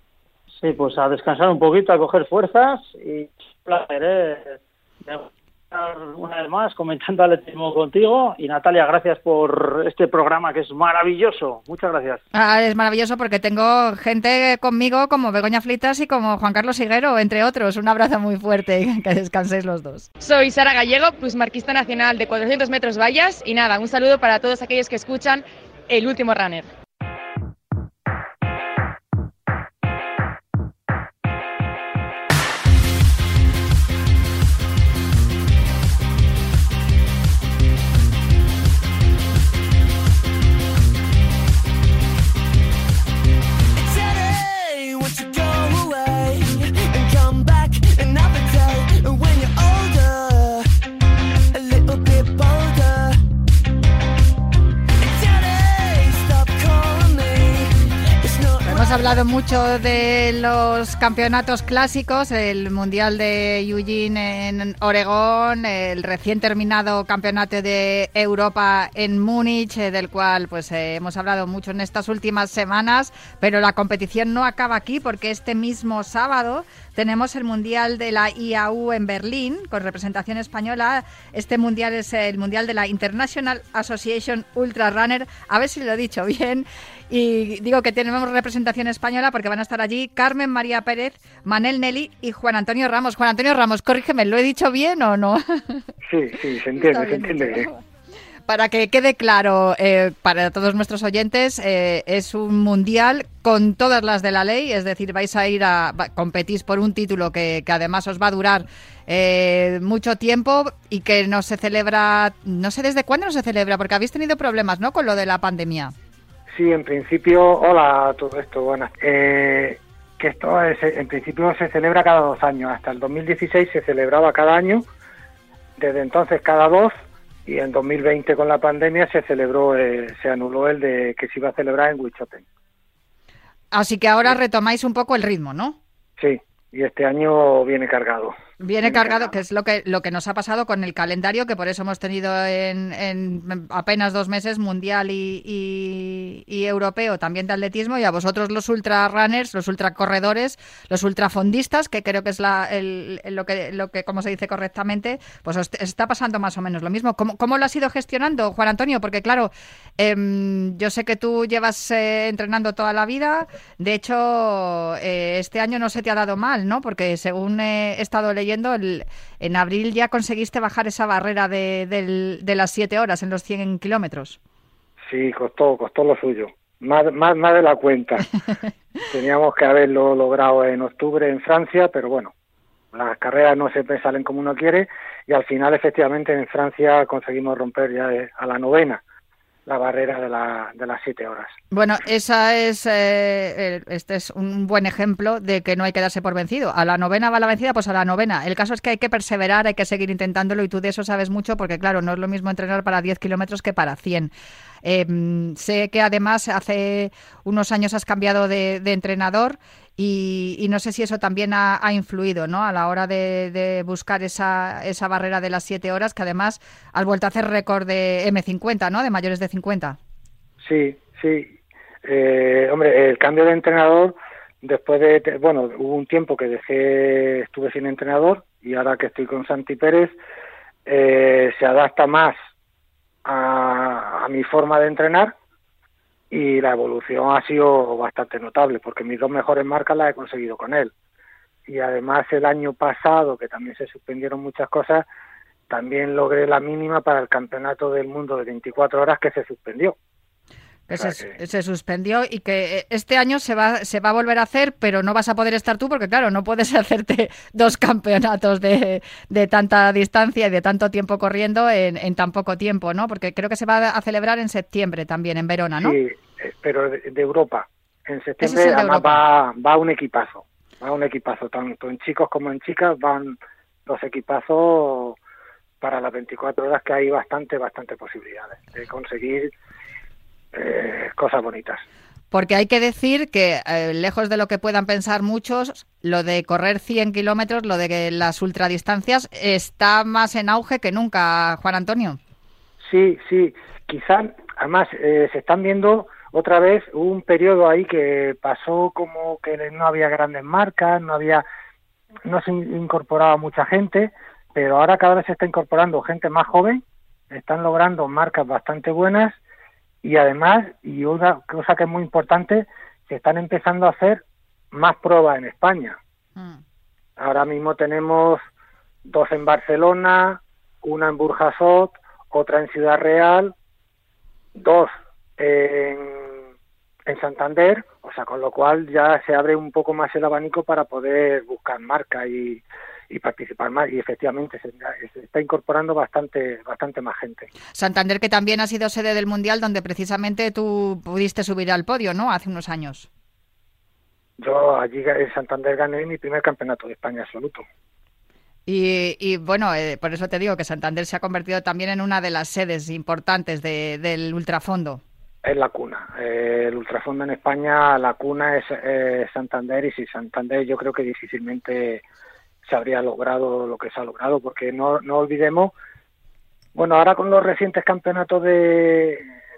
Sí, pues a descansar un poquito, a coger fuerzas, y un placer, ¿eh? Una vez más comentando atletismo contigo. Y Natalia, gracias por este programa, que es maravilloso. Muchas gracias. Ah, es maravilloso porque tengo gente conmigo como Begoña Fleitas y como Juan Carlos Higuero, entre otros. Un abrazo muy fuerte y que descanséis los dos. Soy Sara Gallego, plusmarquista nacional de cuatrocientos metros vallas, y nada, un saludo para todos aquellos que escuchan El Último Runner. Stop calling. Hemos hablado mucho de los campeonatos clásicos, el Mundial de Eugene en Oregón, el recién terminado Campeonato de Europa en Múnich, del cual pues eh, hemos hablado mucho en estas últimas semanas, pero la competición no acaba aquí porque este mismo sábado tenemos el Mundial de la I A U en Berlín, con representación española. Este Mundial es el Mundial de la International Association Ultra Runner, a ver si lo he dicho bien. Y digo que tenemos representación española porque van a estar allí Carmen María Pérez, Manel Nelly y Juan Antonio Ramos. Juan Antonio Ramos, corrígeme, ¿lo he dicho bien o no? Sí, sí, se entiende, se entiende bien. Para que quede claro eh, para todos nuestros oyentes, eh, es un mundial con todas las de la ley, es decir, vais a ir a competís por un título que, que además os va a durar eh, mucho tiempo y que no se celebra, no sé desde cuándo no se celebra, porque habéis tenido problemas, ¿no?, con lo de la pandemia. Sí, en principio, hola a todo esto, buenas. Eh, que esto es, en principio se celebra cada dos años, hasta el dos mil dieciséis se celebraba cada año, desde entonces cada dos, y en dos mil veinte con la pandemia se celebró, eh, se anuló el de que se iba a celebrar en Wichoten. Así que ahora retomáis un poco el ritmo, ¿no? Sí, y este año viene cargado. Viene, viene cargado, cargado, que es lo que lo que nos ha pasado con el calendario, que por eso hemos tenido en, en apenas dos meses mundial y, y, y europeo también de atletismo, y a vosotros los ultra runners, los ultra corredores, los ultrafondistas, que creo que es la, el, lo que lo que como se dice correctamente, pues os está pasando más o menos lo mismo. ¿Cómo, cómo lo has ido gestionando, Juan Antonio? Porque claro, eh, yo sé que tú llevas eh, entrenando toda la vida, de hecho eh, este año no se te ha dado mal, ¿no? Porque según eh, he estado leyendo, El, en abril ya conseguiste bajar esa barrera de, de, de las siete horas en los cien kilómetros. Sí, costó, costó lo suyo, más, más, más de la cuenta. Teníamos que haberlo logrado en octubre en Francia, pero bueno, las carreras no siempre salen como uno quiere, y al final efectivamente en Francia conseguimos romper ya a la novena la barrera de, la, de las siete horas. Bueno, esa es eh, este es un buen ejemplo de que no hay que darse por vencido. A la novena va la vencida, pues a la novena. El caso es que hay que perseverar, hay que seguir intentándolo, y tú de eso sabes mucho porque, claro, no es lo mismo entrenar para diez kilómetros que para cien. Eh, sé que además hace unos años has cambiado de, de entrenador y, y no sé si eso también ha, ha influido, ¿no?, a la hora de, de buscar esa, esa barrera de las siete horas, que además has vuelto a hacer récord de eme cincuenta, ¿no?, de mayores de cincuenta. Sí, sí. Eh, hombre, el cambio de entrenador, después de, bueno, hubo un tiempo que dejé, estuve sin entrenador, y ahora que estoy con Santi Pérez, eh, se adapta más a, a mi forma de entrenar, y la evolución ha sido bastante notable, porque mis dos mejores marcas las he conseguido con él. Y además el año pasado, que también se suspendieron muchas cosas, también logré la mínima para el Campeonato del Mundo de veinticuatro horas, que se suspendió. Que se, que... se suspendió y que este año se va se va a volver a hacer, pero no vas a poder estar tú porque, claro, no puedes hacerte dos campeonatos de, de tanta distancia y de tanto tiempo corriendo en, en tan poco tiempo, ¿no? Porque creo que se va a celebrar en septiembre también, en Verona, ¿no? Sí, pero de, de Europa. En septiembre además va, va un equipazo, va un equipazo, tanto en chicos como en chicas van los equipazos para las veinticuatro horas, que hay bastante, bastante posibilidades de conseguir Eh, cosas bonitas. Porque hay que decir que, eh, lejos de lo que puedan pensar muchos, lo de correr cien kilómetros, lo de que las ultradistancias, está más en auge que nunca, Juan Antonio. Sí, sí, quizás, además, eh, se están viendo otra vez un periodo ahí que pasó como que no había grandes marcas, no había, no se incorporaba mucha gente, pero ahora cada vez se está incorporando gente más joven, están logrando marcas bastante buenas. Y además, y una cosa que es muy importante, se están empezando a hacer más pruebas en España. Mm. Ahora mismo tenemos dos en Barcelona, una en Burjasot, otra en Ciudad Real, dos en, en Santander, o sea, con lo cual ya se abre un poco más el abanico para poder buscar marca y, y participar más, y efectivamente se, se está incorporando bastante bastante más gente. Santander, que también ha sido sede del Mundial, donde precisamente tú pudiste subir al podio, ¿no?, hace unos años. Yo allí en Santander gané mi primer campeonato de España absoluto. Y, y bueno, eh, por eso te digo que Santander se ha convertido también en una de las sedes importantes de, del ultrafondo. es la cuna. Eh, el ultrafondo en España, la cuna es eh, Santander, y si Santander yo creo que difícilmente se habría logrado lo que se ha logrado, porque no, no olvidemos, bueno, ahora con los recientes campeonatos de,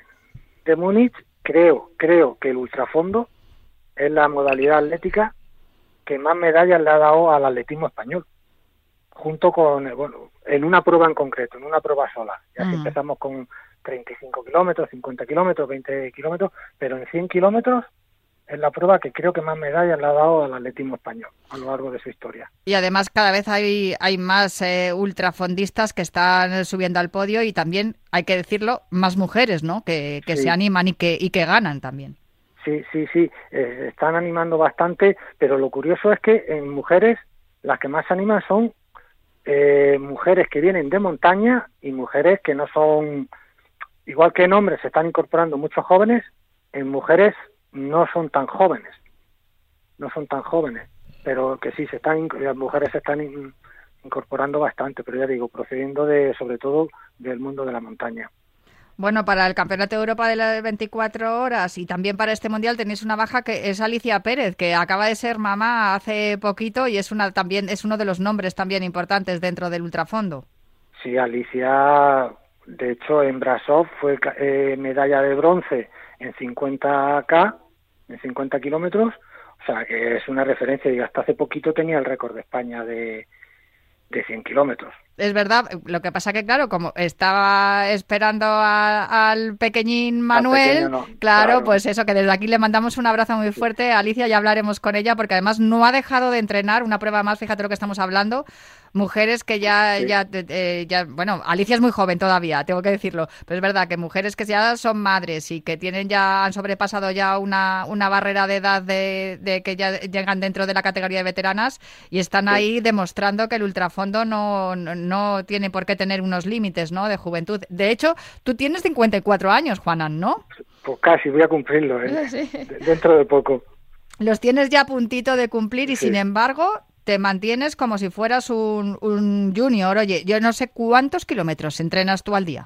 de Múnich, creo, creo que el ultrafondo es la modalidad atlética que más medallas le ha dado al atletismo español, junto con, bueno, en una prueba en concreto, en una prueba sola. Y así mm. empezamos con treinta y cinco kilómetros, cincuenta kilómetros, veinte kilómetros, pero en cien kilómetros es la prueba que creo que más medallas le ha dado al atletismo español a lo largo de su historia. Y además cada vez hay, hay más eh, ultrafondistas que están subiendo al podio, y también, hay que decirlo, más mujeres, ¿no? Que, que sí. se animan y que, y que ganan también. Sí, sí, sí, eh, están animando bastante, pero lo curioso es que en mujeres las que más se animan son eh, mujeres que vienen de montaña y mujeres que no son, igual que en hombres se están incorporando muchos jóvenes, en mujeres no son tan jóvenes, no son tan jóvenes, pero que sí, se están, las mujeres se están in, incorporando bastante, pero ya digo, procediendo de, sobre todo del mundo de la montaña. Bueno, para el Campeonato de Europa de las veinticuatro horas y también para este Mundial tenéis una baja que es Alicia Pérez, que acaba de ser mamá hace poquito y es una también es uno de los nombres también importantes dentro del ultrafondo. Sí, Alicia, de hecho en Brasov fue eh, medalla de bronce en cincuenta K, en cincuenta kilómetros, o sea que es una referencia, y hasta hace poquito tenía el récord de España de, de cien kilómetros. Es verdad, lo que pasa que claro, como estaba esperando a, al pequeñín Manuel, no, claro, claro, pues eso, que desde aquí le mandamos un abrazo muy fuerte a Alicia, ya hablaremos con ella, porque además no ha dejado de entrenar, una prueba más, fíjate lo que estamos hablando, mujeres que ya, sí. ya, eh, ya, bueno, Alicia es muy joven todavía, tengo que decirlo, pero es verdad que mujeres que ya son madres y que tienen ya, han sobrepasado ya una, una barrera de edad de, de que ya llegan dentro de la categoría de veteranas y están sí. ahí demostrando que el ultrafondo no, no, no tiene por qué tener unos límites, ¿no?, de juventud. De hecho, tú tienes cincuenta y cuatro años, Juanan, ¿no? Pues casi, voy a cumplirlo, ¿eh? Sí. Dentro de poco. Los tienes ya a puntito de cumplir y, sí. sin embargo, te mantienes como si fueras un, un junior. Oye, yo no sé cuántos kilómetros entrenas tú al día.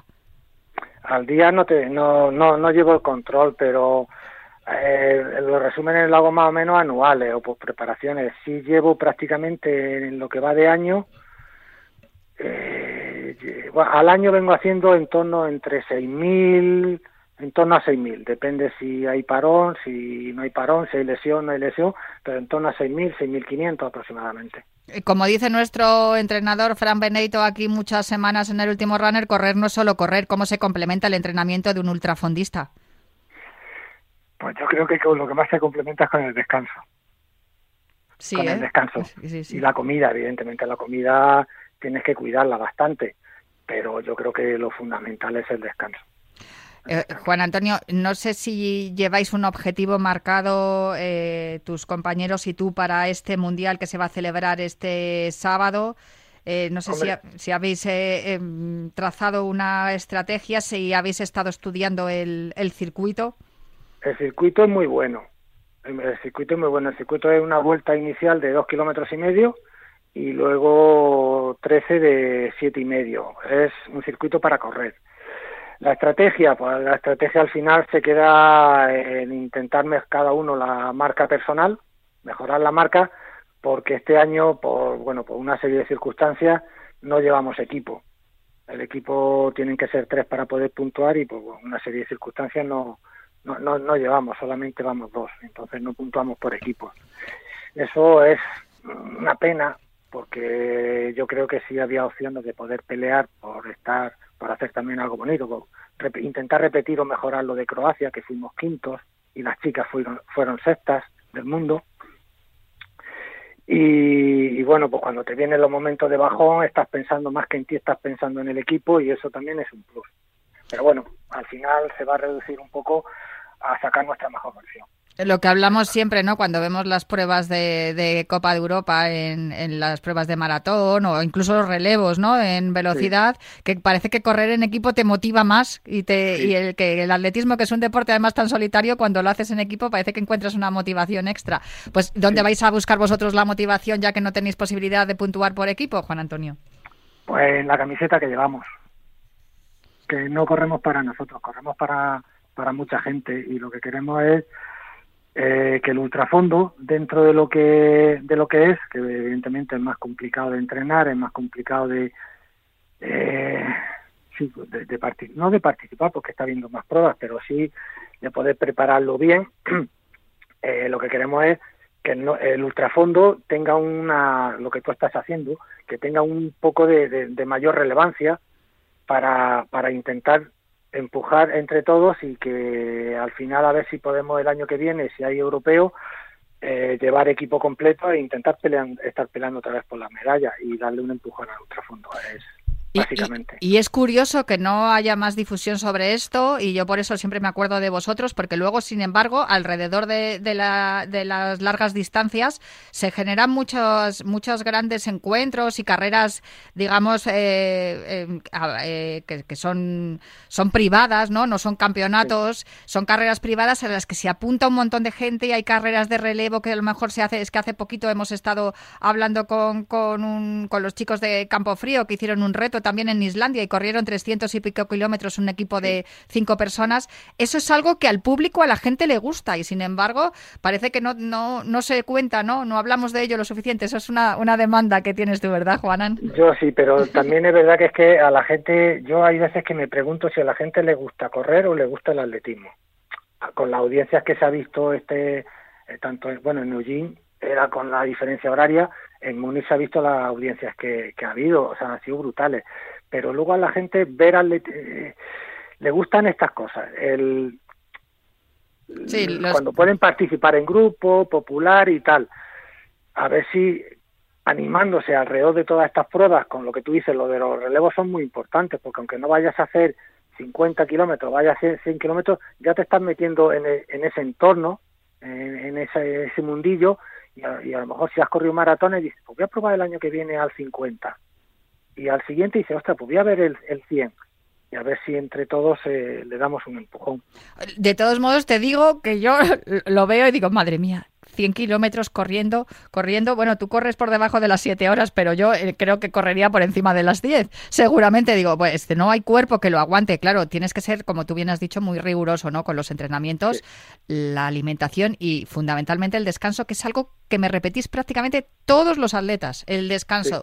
Al día no te no no, no llevo el control, pero eh, los resúmenes lo hago más o menos anuales o por preparaciones. Sí llevo prácticamente en lo que va de año, eh, bueno, al año vengo haciendo en torno entre seis mil, en torno a seis mil, depende si hay parón, si no hay parón, si hay lesión, no hay lesión, pero en torno a seis mil, seis mil quinientos aproximadamente. Como dice nuestro entrenador Fran Benedito aquí muchas semanas en el último runner, correr no es solo correr, ¿cómo se complementa el entrenamiento de un ultrafondista? Pues yo creo que lo que más se complementa es con el descanso. Sí, con ¿eh? el descanso. Sí, sí. Y la comida, evidentemente, la comida tienes que cuidarla bastante, pero yo creo que lo fundamental es el descanso. Eh, Juan Antonio, no sé si lleváis un objetivo marcado eh, tus compañeros y tú para este Mundial que se va a celebrar este sábado. Eh, no sé si, ha, si habéis eh, eh, trazado una estrategia, si habéis estado estudiando el, el circuito. El circuito es muy bueno. El, el circuito es muy bueno. El circuito es una vuelta inicial de dos kilómetros y medio y luego trece de siete y medio. Es un circuito para correr. La estrategia, pues la estrategia al final se queda en intentar cada uno la marca personal, mejorar la marca, porque este año, por bueno, por una serie de circunstancias, no llevamos equipo. El equipo tienen que ser tres para poder puntuar y por una serie de circunstancias no, no, no, no llevamos, solamente vamos dos, entonces no puntuamos por equipos. Eso es una pena, porque yo creo que sí había opciones de poder pelear por estar, por hacer también algo bonito, por rep- intentar repetir o mejorar lo de Croacia, que fuimos quintos y las chicas fueron, fueron sextas del mundo. Y, y bueno, pues cuando te vienen los momentos de bajón, estás pensando más que en ti, estás pensando en el equipo y eso también es un plus. Pero bueno, al final se va a reducir un poco a sacar nuestra mejor versión. Lo que hablamos siempre, ¿no?, cuando vemos las pruebas de, de Copa de Europa en, en las pruebas de maratón o incluso los relevos, ¿no?, en velocidad, sí. que parece que correr en equipo te motiva más y te sí. y el que el atletismo, que es un deporte además tan solitario, cuando lo haces en equipo parece que encuentras una motivación extra. Pues ¿dónde sí. vais a buscar vosotros la motivación ya que no tenéis posibilidad de puntuar por equipo, Juan Antonio? Pues en la camiseta que llevamos, que no corremos para nosotros, corremos para para mucha gente, y lo que queremos es eh, que el ultrafondo, dentro de lo que de lo que es, que evidentemente es más complicado de entrenar, es más complicado de eh, sí, de, de partic- no de participar porque está habiendo más pruebas, pero sí de poder prepararlo bien. eh, lo que queremos es que el, el ultrafondo tenga una, lo que tú estás haciendo, que tenga un poco de, de, de mayor relevancia para, para intentar empujar entre todos y que al final a ver si podemos el año que viene, si hay europeo, eh, llevar equipo completo e intentar pelear, estar peleando otra vez por las medallas y darle un empujón al ultrafondo. Es, básicamente. Y, y, y es curioso que no haya más difusión sobre esto, y yo por eso siempre me acuerdo de vosotros, porque luego, sin embargo, alrededor de, de, la, de las largas distancias se generan muchos muchos grandes encuentros y carreras, digamos, eh, eh, eh, que, que son, son privadas, ¿no? No son campeonatos, sí. Son carreras privadas en las que se apunta un montón de gente y hay carreras de relevo que a lo mejor se hace. Es que hace poquito hemos estado hablando con, con, un, con los chicos de Campofrío que hicieron un reto también en Islandia y corrieron trescientos y pico kilómetros un equipo de cinco personas. Eso es algo que al público, a la gente le gusta, y sin embargo parece que no no no se cuenta, no no hablamos de ello lo suficiente. Eso es una, una demanda que tienes tú, ¿verdad, Juanán? Yo sí, pero también es verdad que es que a la gente, yo hay veces que me pregunto si a la gente le gusta correr o le gusta el atletismo. Con las audiencias que se ha visto este eh, tanto bueno en Eugene era con la diferencia horaria, en Múnich se ha visto las audiencias que, que ha habido, o sea, han sido brutales, pero luego a la gente ver al eh, le gustan estas cosas, el, sí, los... cuando pueden participar en grupo, popular y tal, a ver si animándose alrededor de todas estas pruebas, con lo que tú dices, lo de los relevos son muy importantes, porque aunque no vayas a hacer cincuenta kilómetros, vayas a hacer cien kilómetros, ya te estás metiendo en, el, en ese entorno, en, en ese, ese mundillo. Y a, y a lo mejor si has corrido maratones dices, pues voy a probar el año que viene al cincuenta, y al siguiente dices, ostras, pues voy a ver el, el cien, y a ver si entre todos eh, le damos un empujón. De todos modos te digo que yo lo veo y digo, madre mía, cien kilómetros corriendo, corriendo, bueno, tú corres por debajo de las siete horas, pero yo eh, creo que correría por encima de las diez. Seguramente digo, pues no hay cuerpo que lo aguante. Claro, tienes que ser, como tú bien has dicho, muy riguroso, ¿no? Con los entrenamientos, sí. La alimentación y fundamentalmente el descanso, que es algo que me repetís prácticamente todos los atletas, el descanso.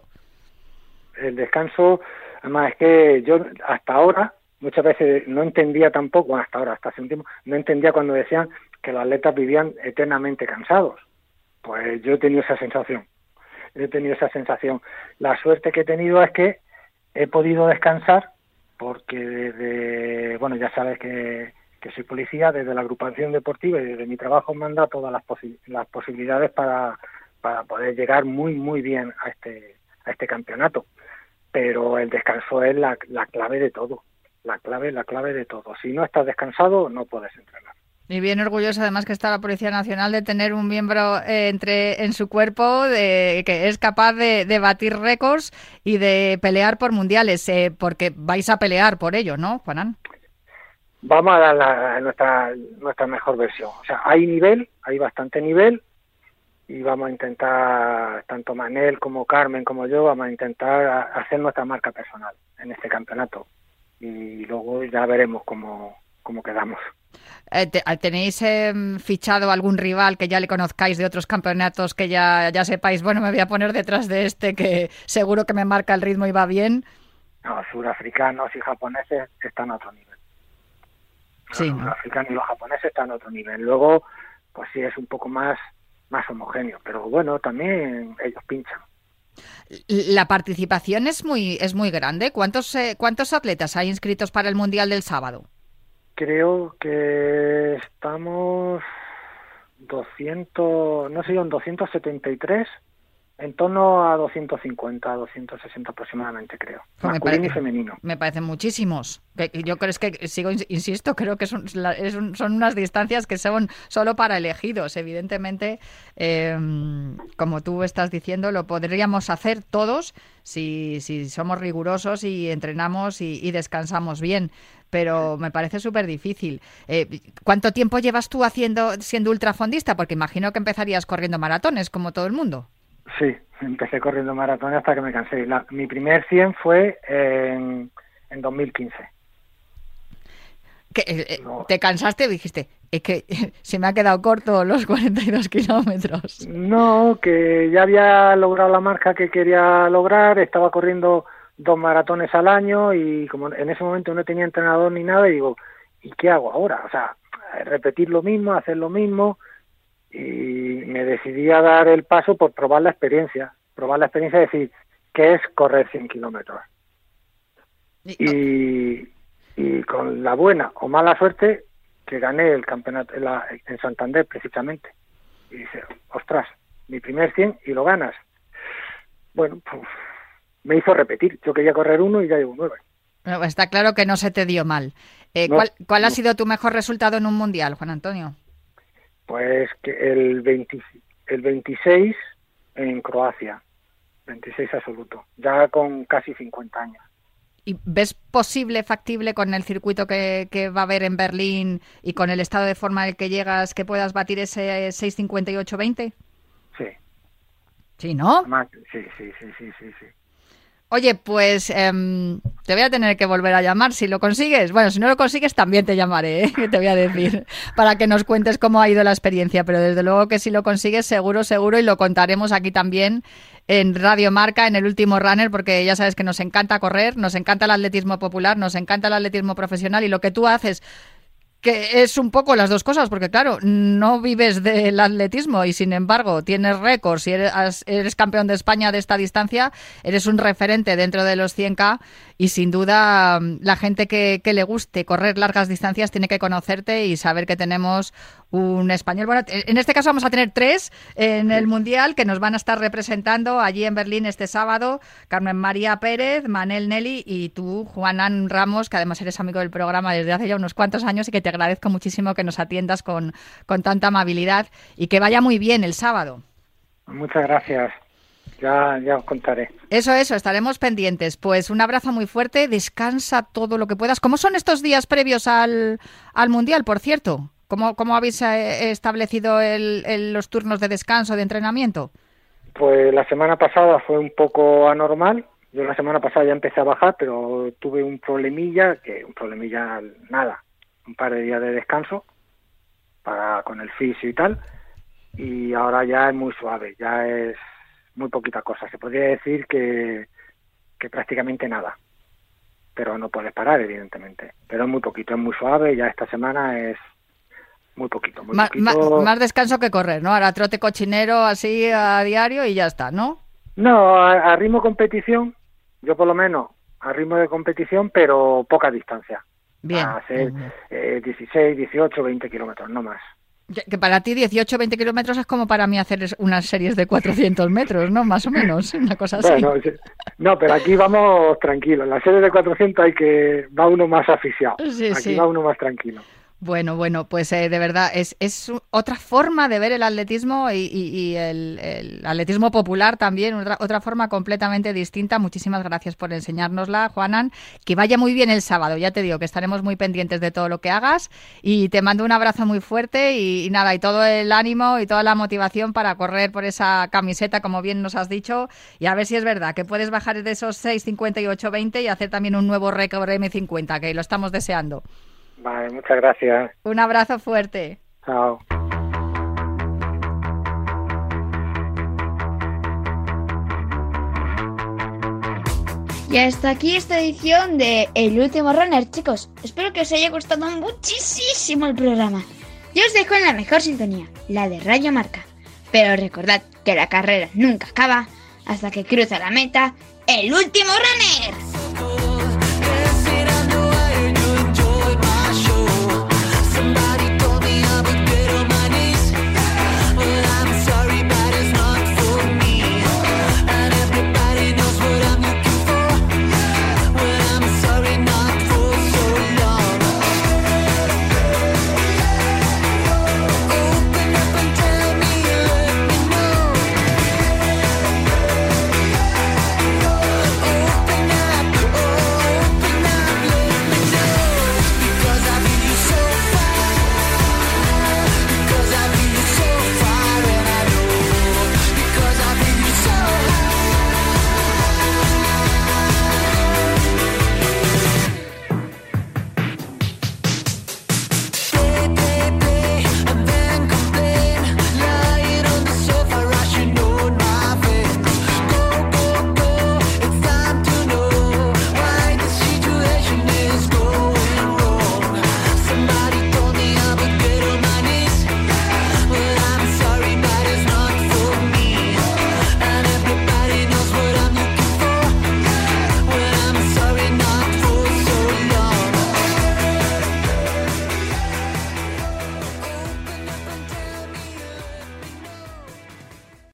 Sí. El descanso, además es que yo hasta ahora, muchas veces no entendía tampoco, bueno, hasta ahora, hasta hace un tiempo, no entendía cuando decían que los atletas vivían eternamente cansados. Pues yo he tenido esa sensación, he tenido esa sensación. La suerte que he tenido es que he podido descansar porque desde, bueno, ya sabes que, que soy policía, desde la agrupación deportiva y desde mi trabajo me han dado todas las, posi- las posibilidades para, para poder llegar muy, muy bien a este, a este campeonato. Pero el descanso es la, la clave de todo, la clave, la clave de todo. Si no estás descansado, no puedes entrenar. Y bien orgulloso además que está la Policía Nacional de tener un miembro eh, entre en su cuerpo de, que es capaz de, de batir récords y de pelear por mundiales, eh, porque vais a pelear por ello, ¿no, Juanán? Vamos a dar la, nuestra, nuestra mejor versión. O sea, hay nivel, hay bastante nivel, y vamos a intentar, tanto Manel como Carmen como yo, vamos a intentar hacer nuestra marca personal en este campeonato. Y luego ya veremos cómo, cómo quedamos. Eh, te, ¿Tenéis eh, fichado algún rival que ya le conozcáis de otros campeonatos, que ya, ya sepáis, bueno, me voy a poner detrás de este que seguro que me marca el ritmo y va bien? No, surafricanos y japoneses están a otro nivel. Sí, los ¿no? surafricanos y los japoneses están a otro nivel. Luego, pues sí, es un poco más, más homogéneo, pero bueno, también ellos pinchan. La participación es muy es muy grande. ¿Cuántos eh, cuántos atletas hay inscritos para el Mundial del sábado? Creo que estamos doscientos, no sé yo, en doscientos setenta y tres, en torno a doscientos cincuenta, doscientos sesenta aproximadamente, creo. Pues masculino parece, y femenino. Me parecen muchísimos. Yo creo es que sigo insisto, creo que son, son unas distancias que son solo para elegidos. Evidentemente, eh, como tú estás diciendo, lo podríamos hacer todos si, si somos rigurosos y entrenamos y, y descansamos bien. Pero me parece súper difícil. Eh, ¿Cuánto tiempo llevas tú haciendo siendo ultrafondista? Porque imagino que empezarías corriendo maratones, como todo el mundo. Sí, empecé corriendo maratones hasta que me cansé. La, mi primer cien fue en, en dos mil quince. Que, eh, No. ¿Te cansaste y dijiste, es que se me ha quedado corto los cuarenta y dos kilómetros? No, que ya había logrado la marca que quería lograr, estaba corriendo dos maratones al año y como en ese momento no tenía entrenador ni nada, y digo, ¿y qué hago ahora? O sea, repetir lo mismo, hacer lo mismo, y me decidí a dar el paso por probar la experiencia, probar la experiencia de decir, ¿qué es correr cien kilómetros? Y, y con la buena o mala suerte que gané el campeonato en, la, en Santander precisamente. Y dice, ostras, mi primer cien y lo ganas. Bueno, pues me hizo repetir. Yo quería correr uno y ya llevo nueve. Bueno, está claro que no se te dio mal. Eh, No, ¿Cuál, cuál no. ha sido tu mejor resultado en un mundial, Juan Antonio? Pues que el, veinte, el veintiséis en Croacia. veintiséis absoluto. Ya con casi cincuenta años. ¿Y ves posible, factible con el circuito que, que va a haber en Berlín y con el estado de forma al que llegas, que puedas batir ese seis cincuenta y ocho veinte? Sí. Sí, ¿no? Además, sí, sí, sí, sí, sí, sí. Oye, pues eh, te voy a tener que volver a llamar si lo consigues. Bueno, si no lo consigues también te llamaré, ¿eh? Que te voy a decir, para que nos cuentes cómo ha ido la experiencia. Pero desde luego que si lo consigues, seguro, seguro, y lo contaremos aquí también en Radio Marca, en el último runner, porque ya sabes que nos encanta correr, nos encanta el atletismo popular, nos encanta el atletismo profesional, y lo que tú haces, que es un poco las dos cosas, porque claro, no vives del atletismo y sin embargo tienes récords y eres, eres campeón de España de esta distancia, eres un referente dentro de los cien K, y sin duda la gente que, que le guste correr largas distancias tiene que conocerte y saber que tenemos un español. Bueno, en este caso vamos a tener tres en el Mundial que nos van a estar representando allí en Berlín este sábado: Carmen María Pérez, Manel Nelly y tú, Juanan Ramos, que además eres amigo del programa desde hace ya unos cuantos años y que te agradezco muchísimo que nos atiendas con, con tanta amabilidad, y que vaya muy bien el sábado. Muchas gracias. Ya, ya os contaré. Eso, eso, estaremos pendientes. Pues un abrazo muy fuerte, descansa todo lo que puedas. ¿Cómo son estos días previos al, al Mundial, por cierto? ¿Cómo, cómo habéis eh, establecido el, el, los turnos de descanso, de entrenamiento? Pues la semana pasada fue un poco anormal. Yo la semana pasada ya empecé a bajar, pero tuve un problemilla, que un problemilla nada, un par de días de descanso para con el fisio y tal, y ahora ya es muy suave, ya es muy poquita cosa. Se podría decir que, que prácticamente nada, pero no puedes parar, evidentemente. Pero es muy poquito, es muy suave, ya esta semana es muy poquito, muy Ma, poquito. Ma, más descanso que correr, ¿no? Ahora trote cochinero así a diario y ya está, ¿no? No, a, a ritmo competición, yo por lo menos a ritmo de competición, pero poca distancia. Bien. A hacer eh, dieciséis, dieciocho, veinte kilómetros, no más. Que para ti dieciocho, veinte kilómetros es como para mí hacer unas series de cuatrocientos metros, ¿no? Más o menos, una cosa así. Bueno, no, pero aquí vamos tranquilos. En la serie de cuatrocientos hay que va uno más asfixiado. Sí, aquí sí. va uno más tranquilo. Bueno, bueno, pues eh, de verdad es, es otra forma de ver el atletismo y, y, y el, el atletismo popular también, otra, otra forma completamente distinta. Muchísimas gracias por enseñárnosla, Juanan. Que vaya muy bien el sábado, ya te digo que estaremos muy pendientes de todo lo que hagas, y te mando un abrazo muy fuerte y, y nada, y todo el ánimo y toda la motivación para correr por esa camiseta, como bien nos has dicho, y a ver si es verdad que puedes bajar de esos seis cincuenta y ocho veinte y hacer también un nuevo récord eme cincuenta, que lo estamos deseando. Vale, muchas gracias. Un abrazo fuerte. Chao. Y hasta aquí esta edición de El Último Runner, chicos. Espero que os haya gustado muchísimo el programa. Yo os dejo en la mejor sintonía, la de Radio Marca. Pero recordad que la carrera nunca acaba hasta que cruza la meta El Último Runner.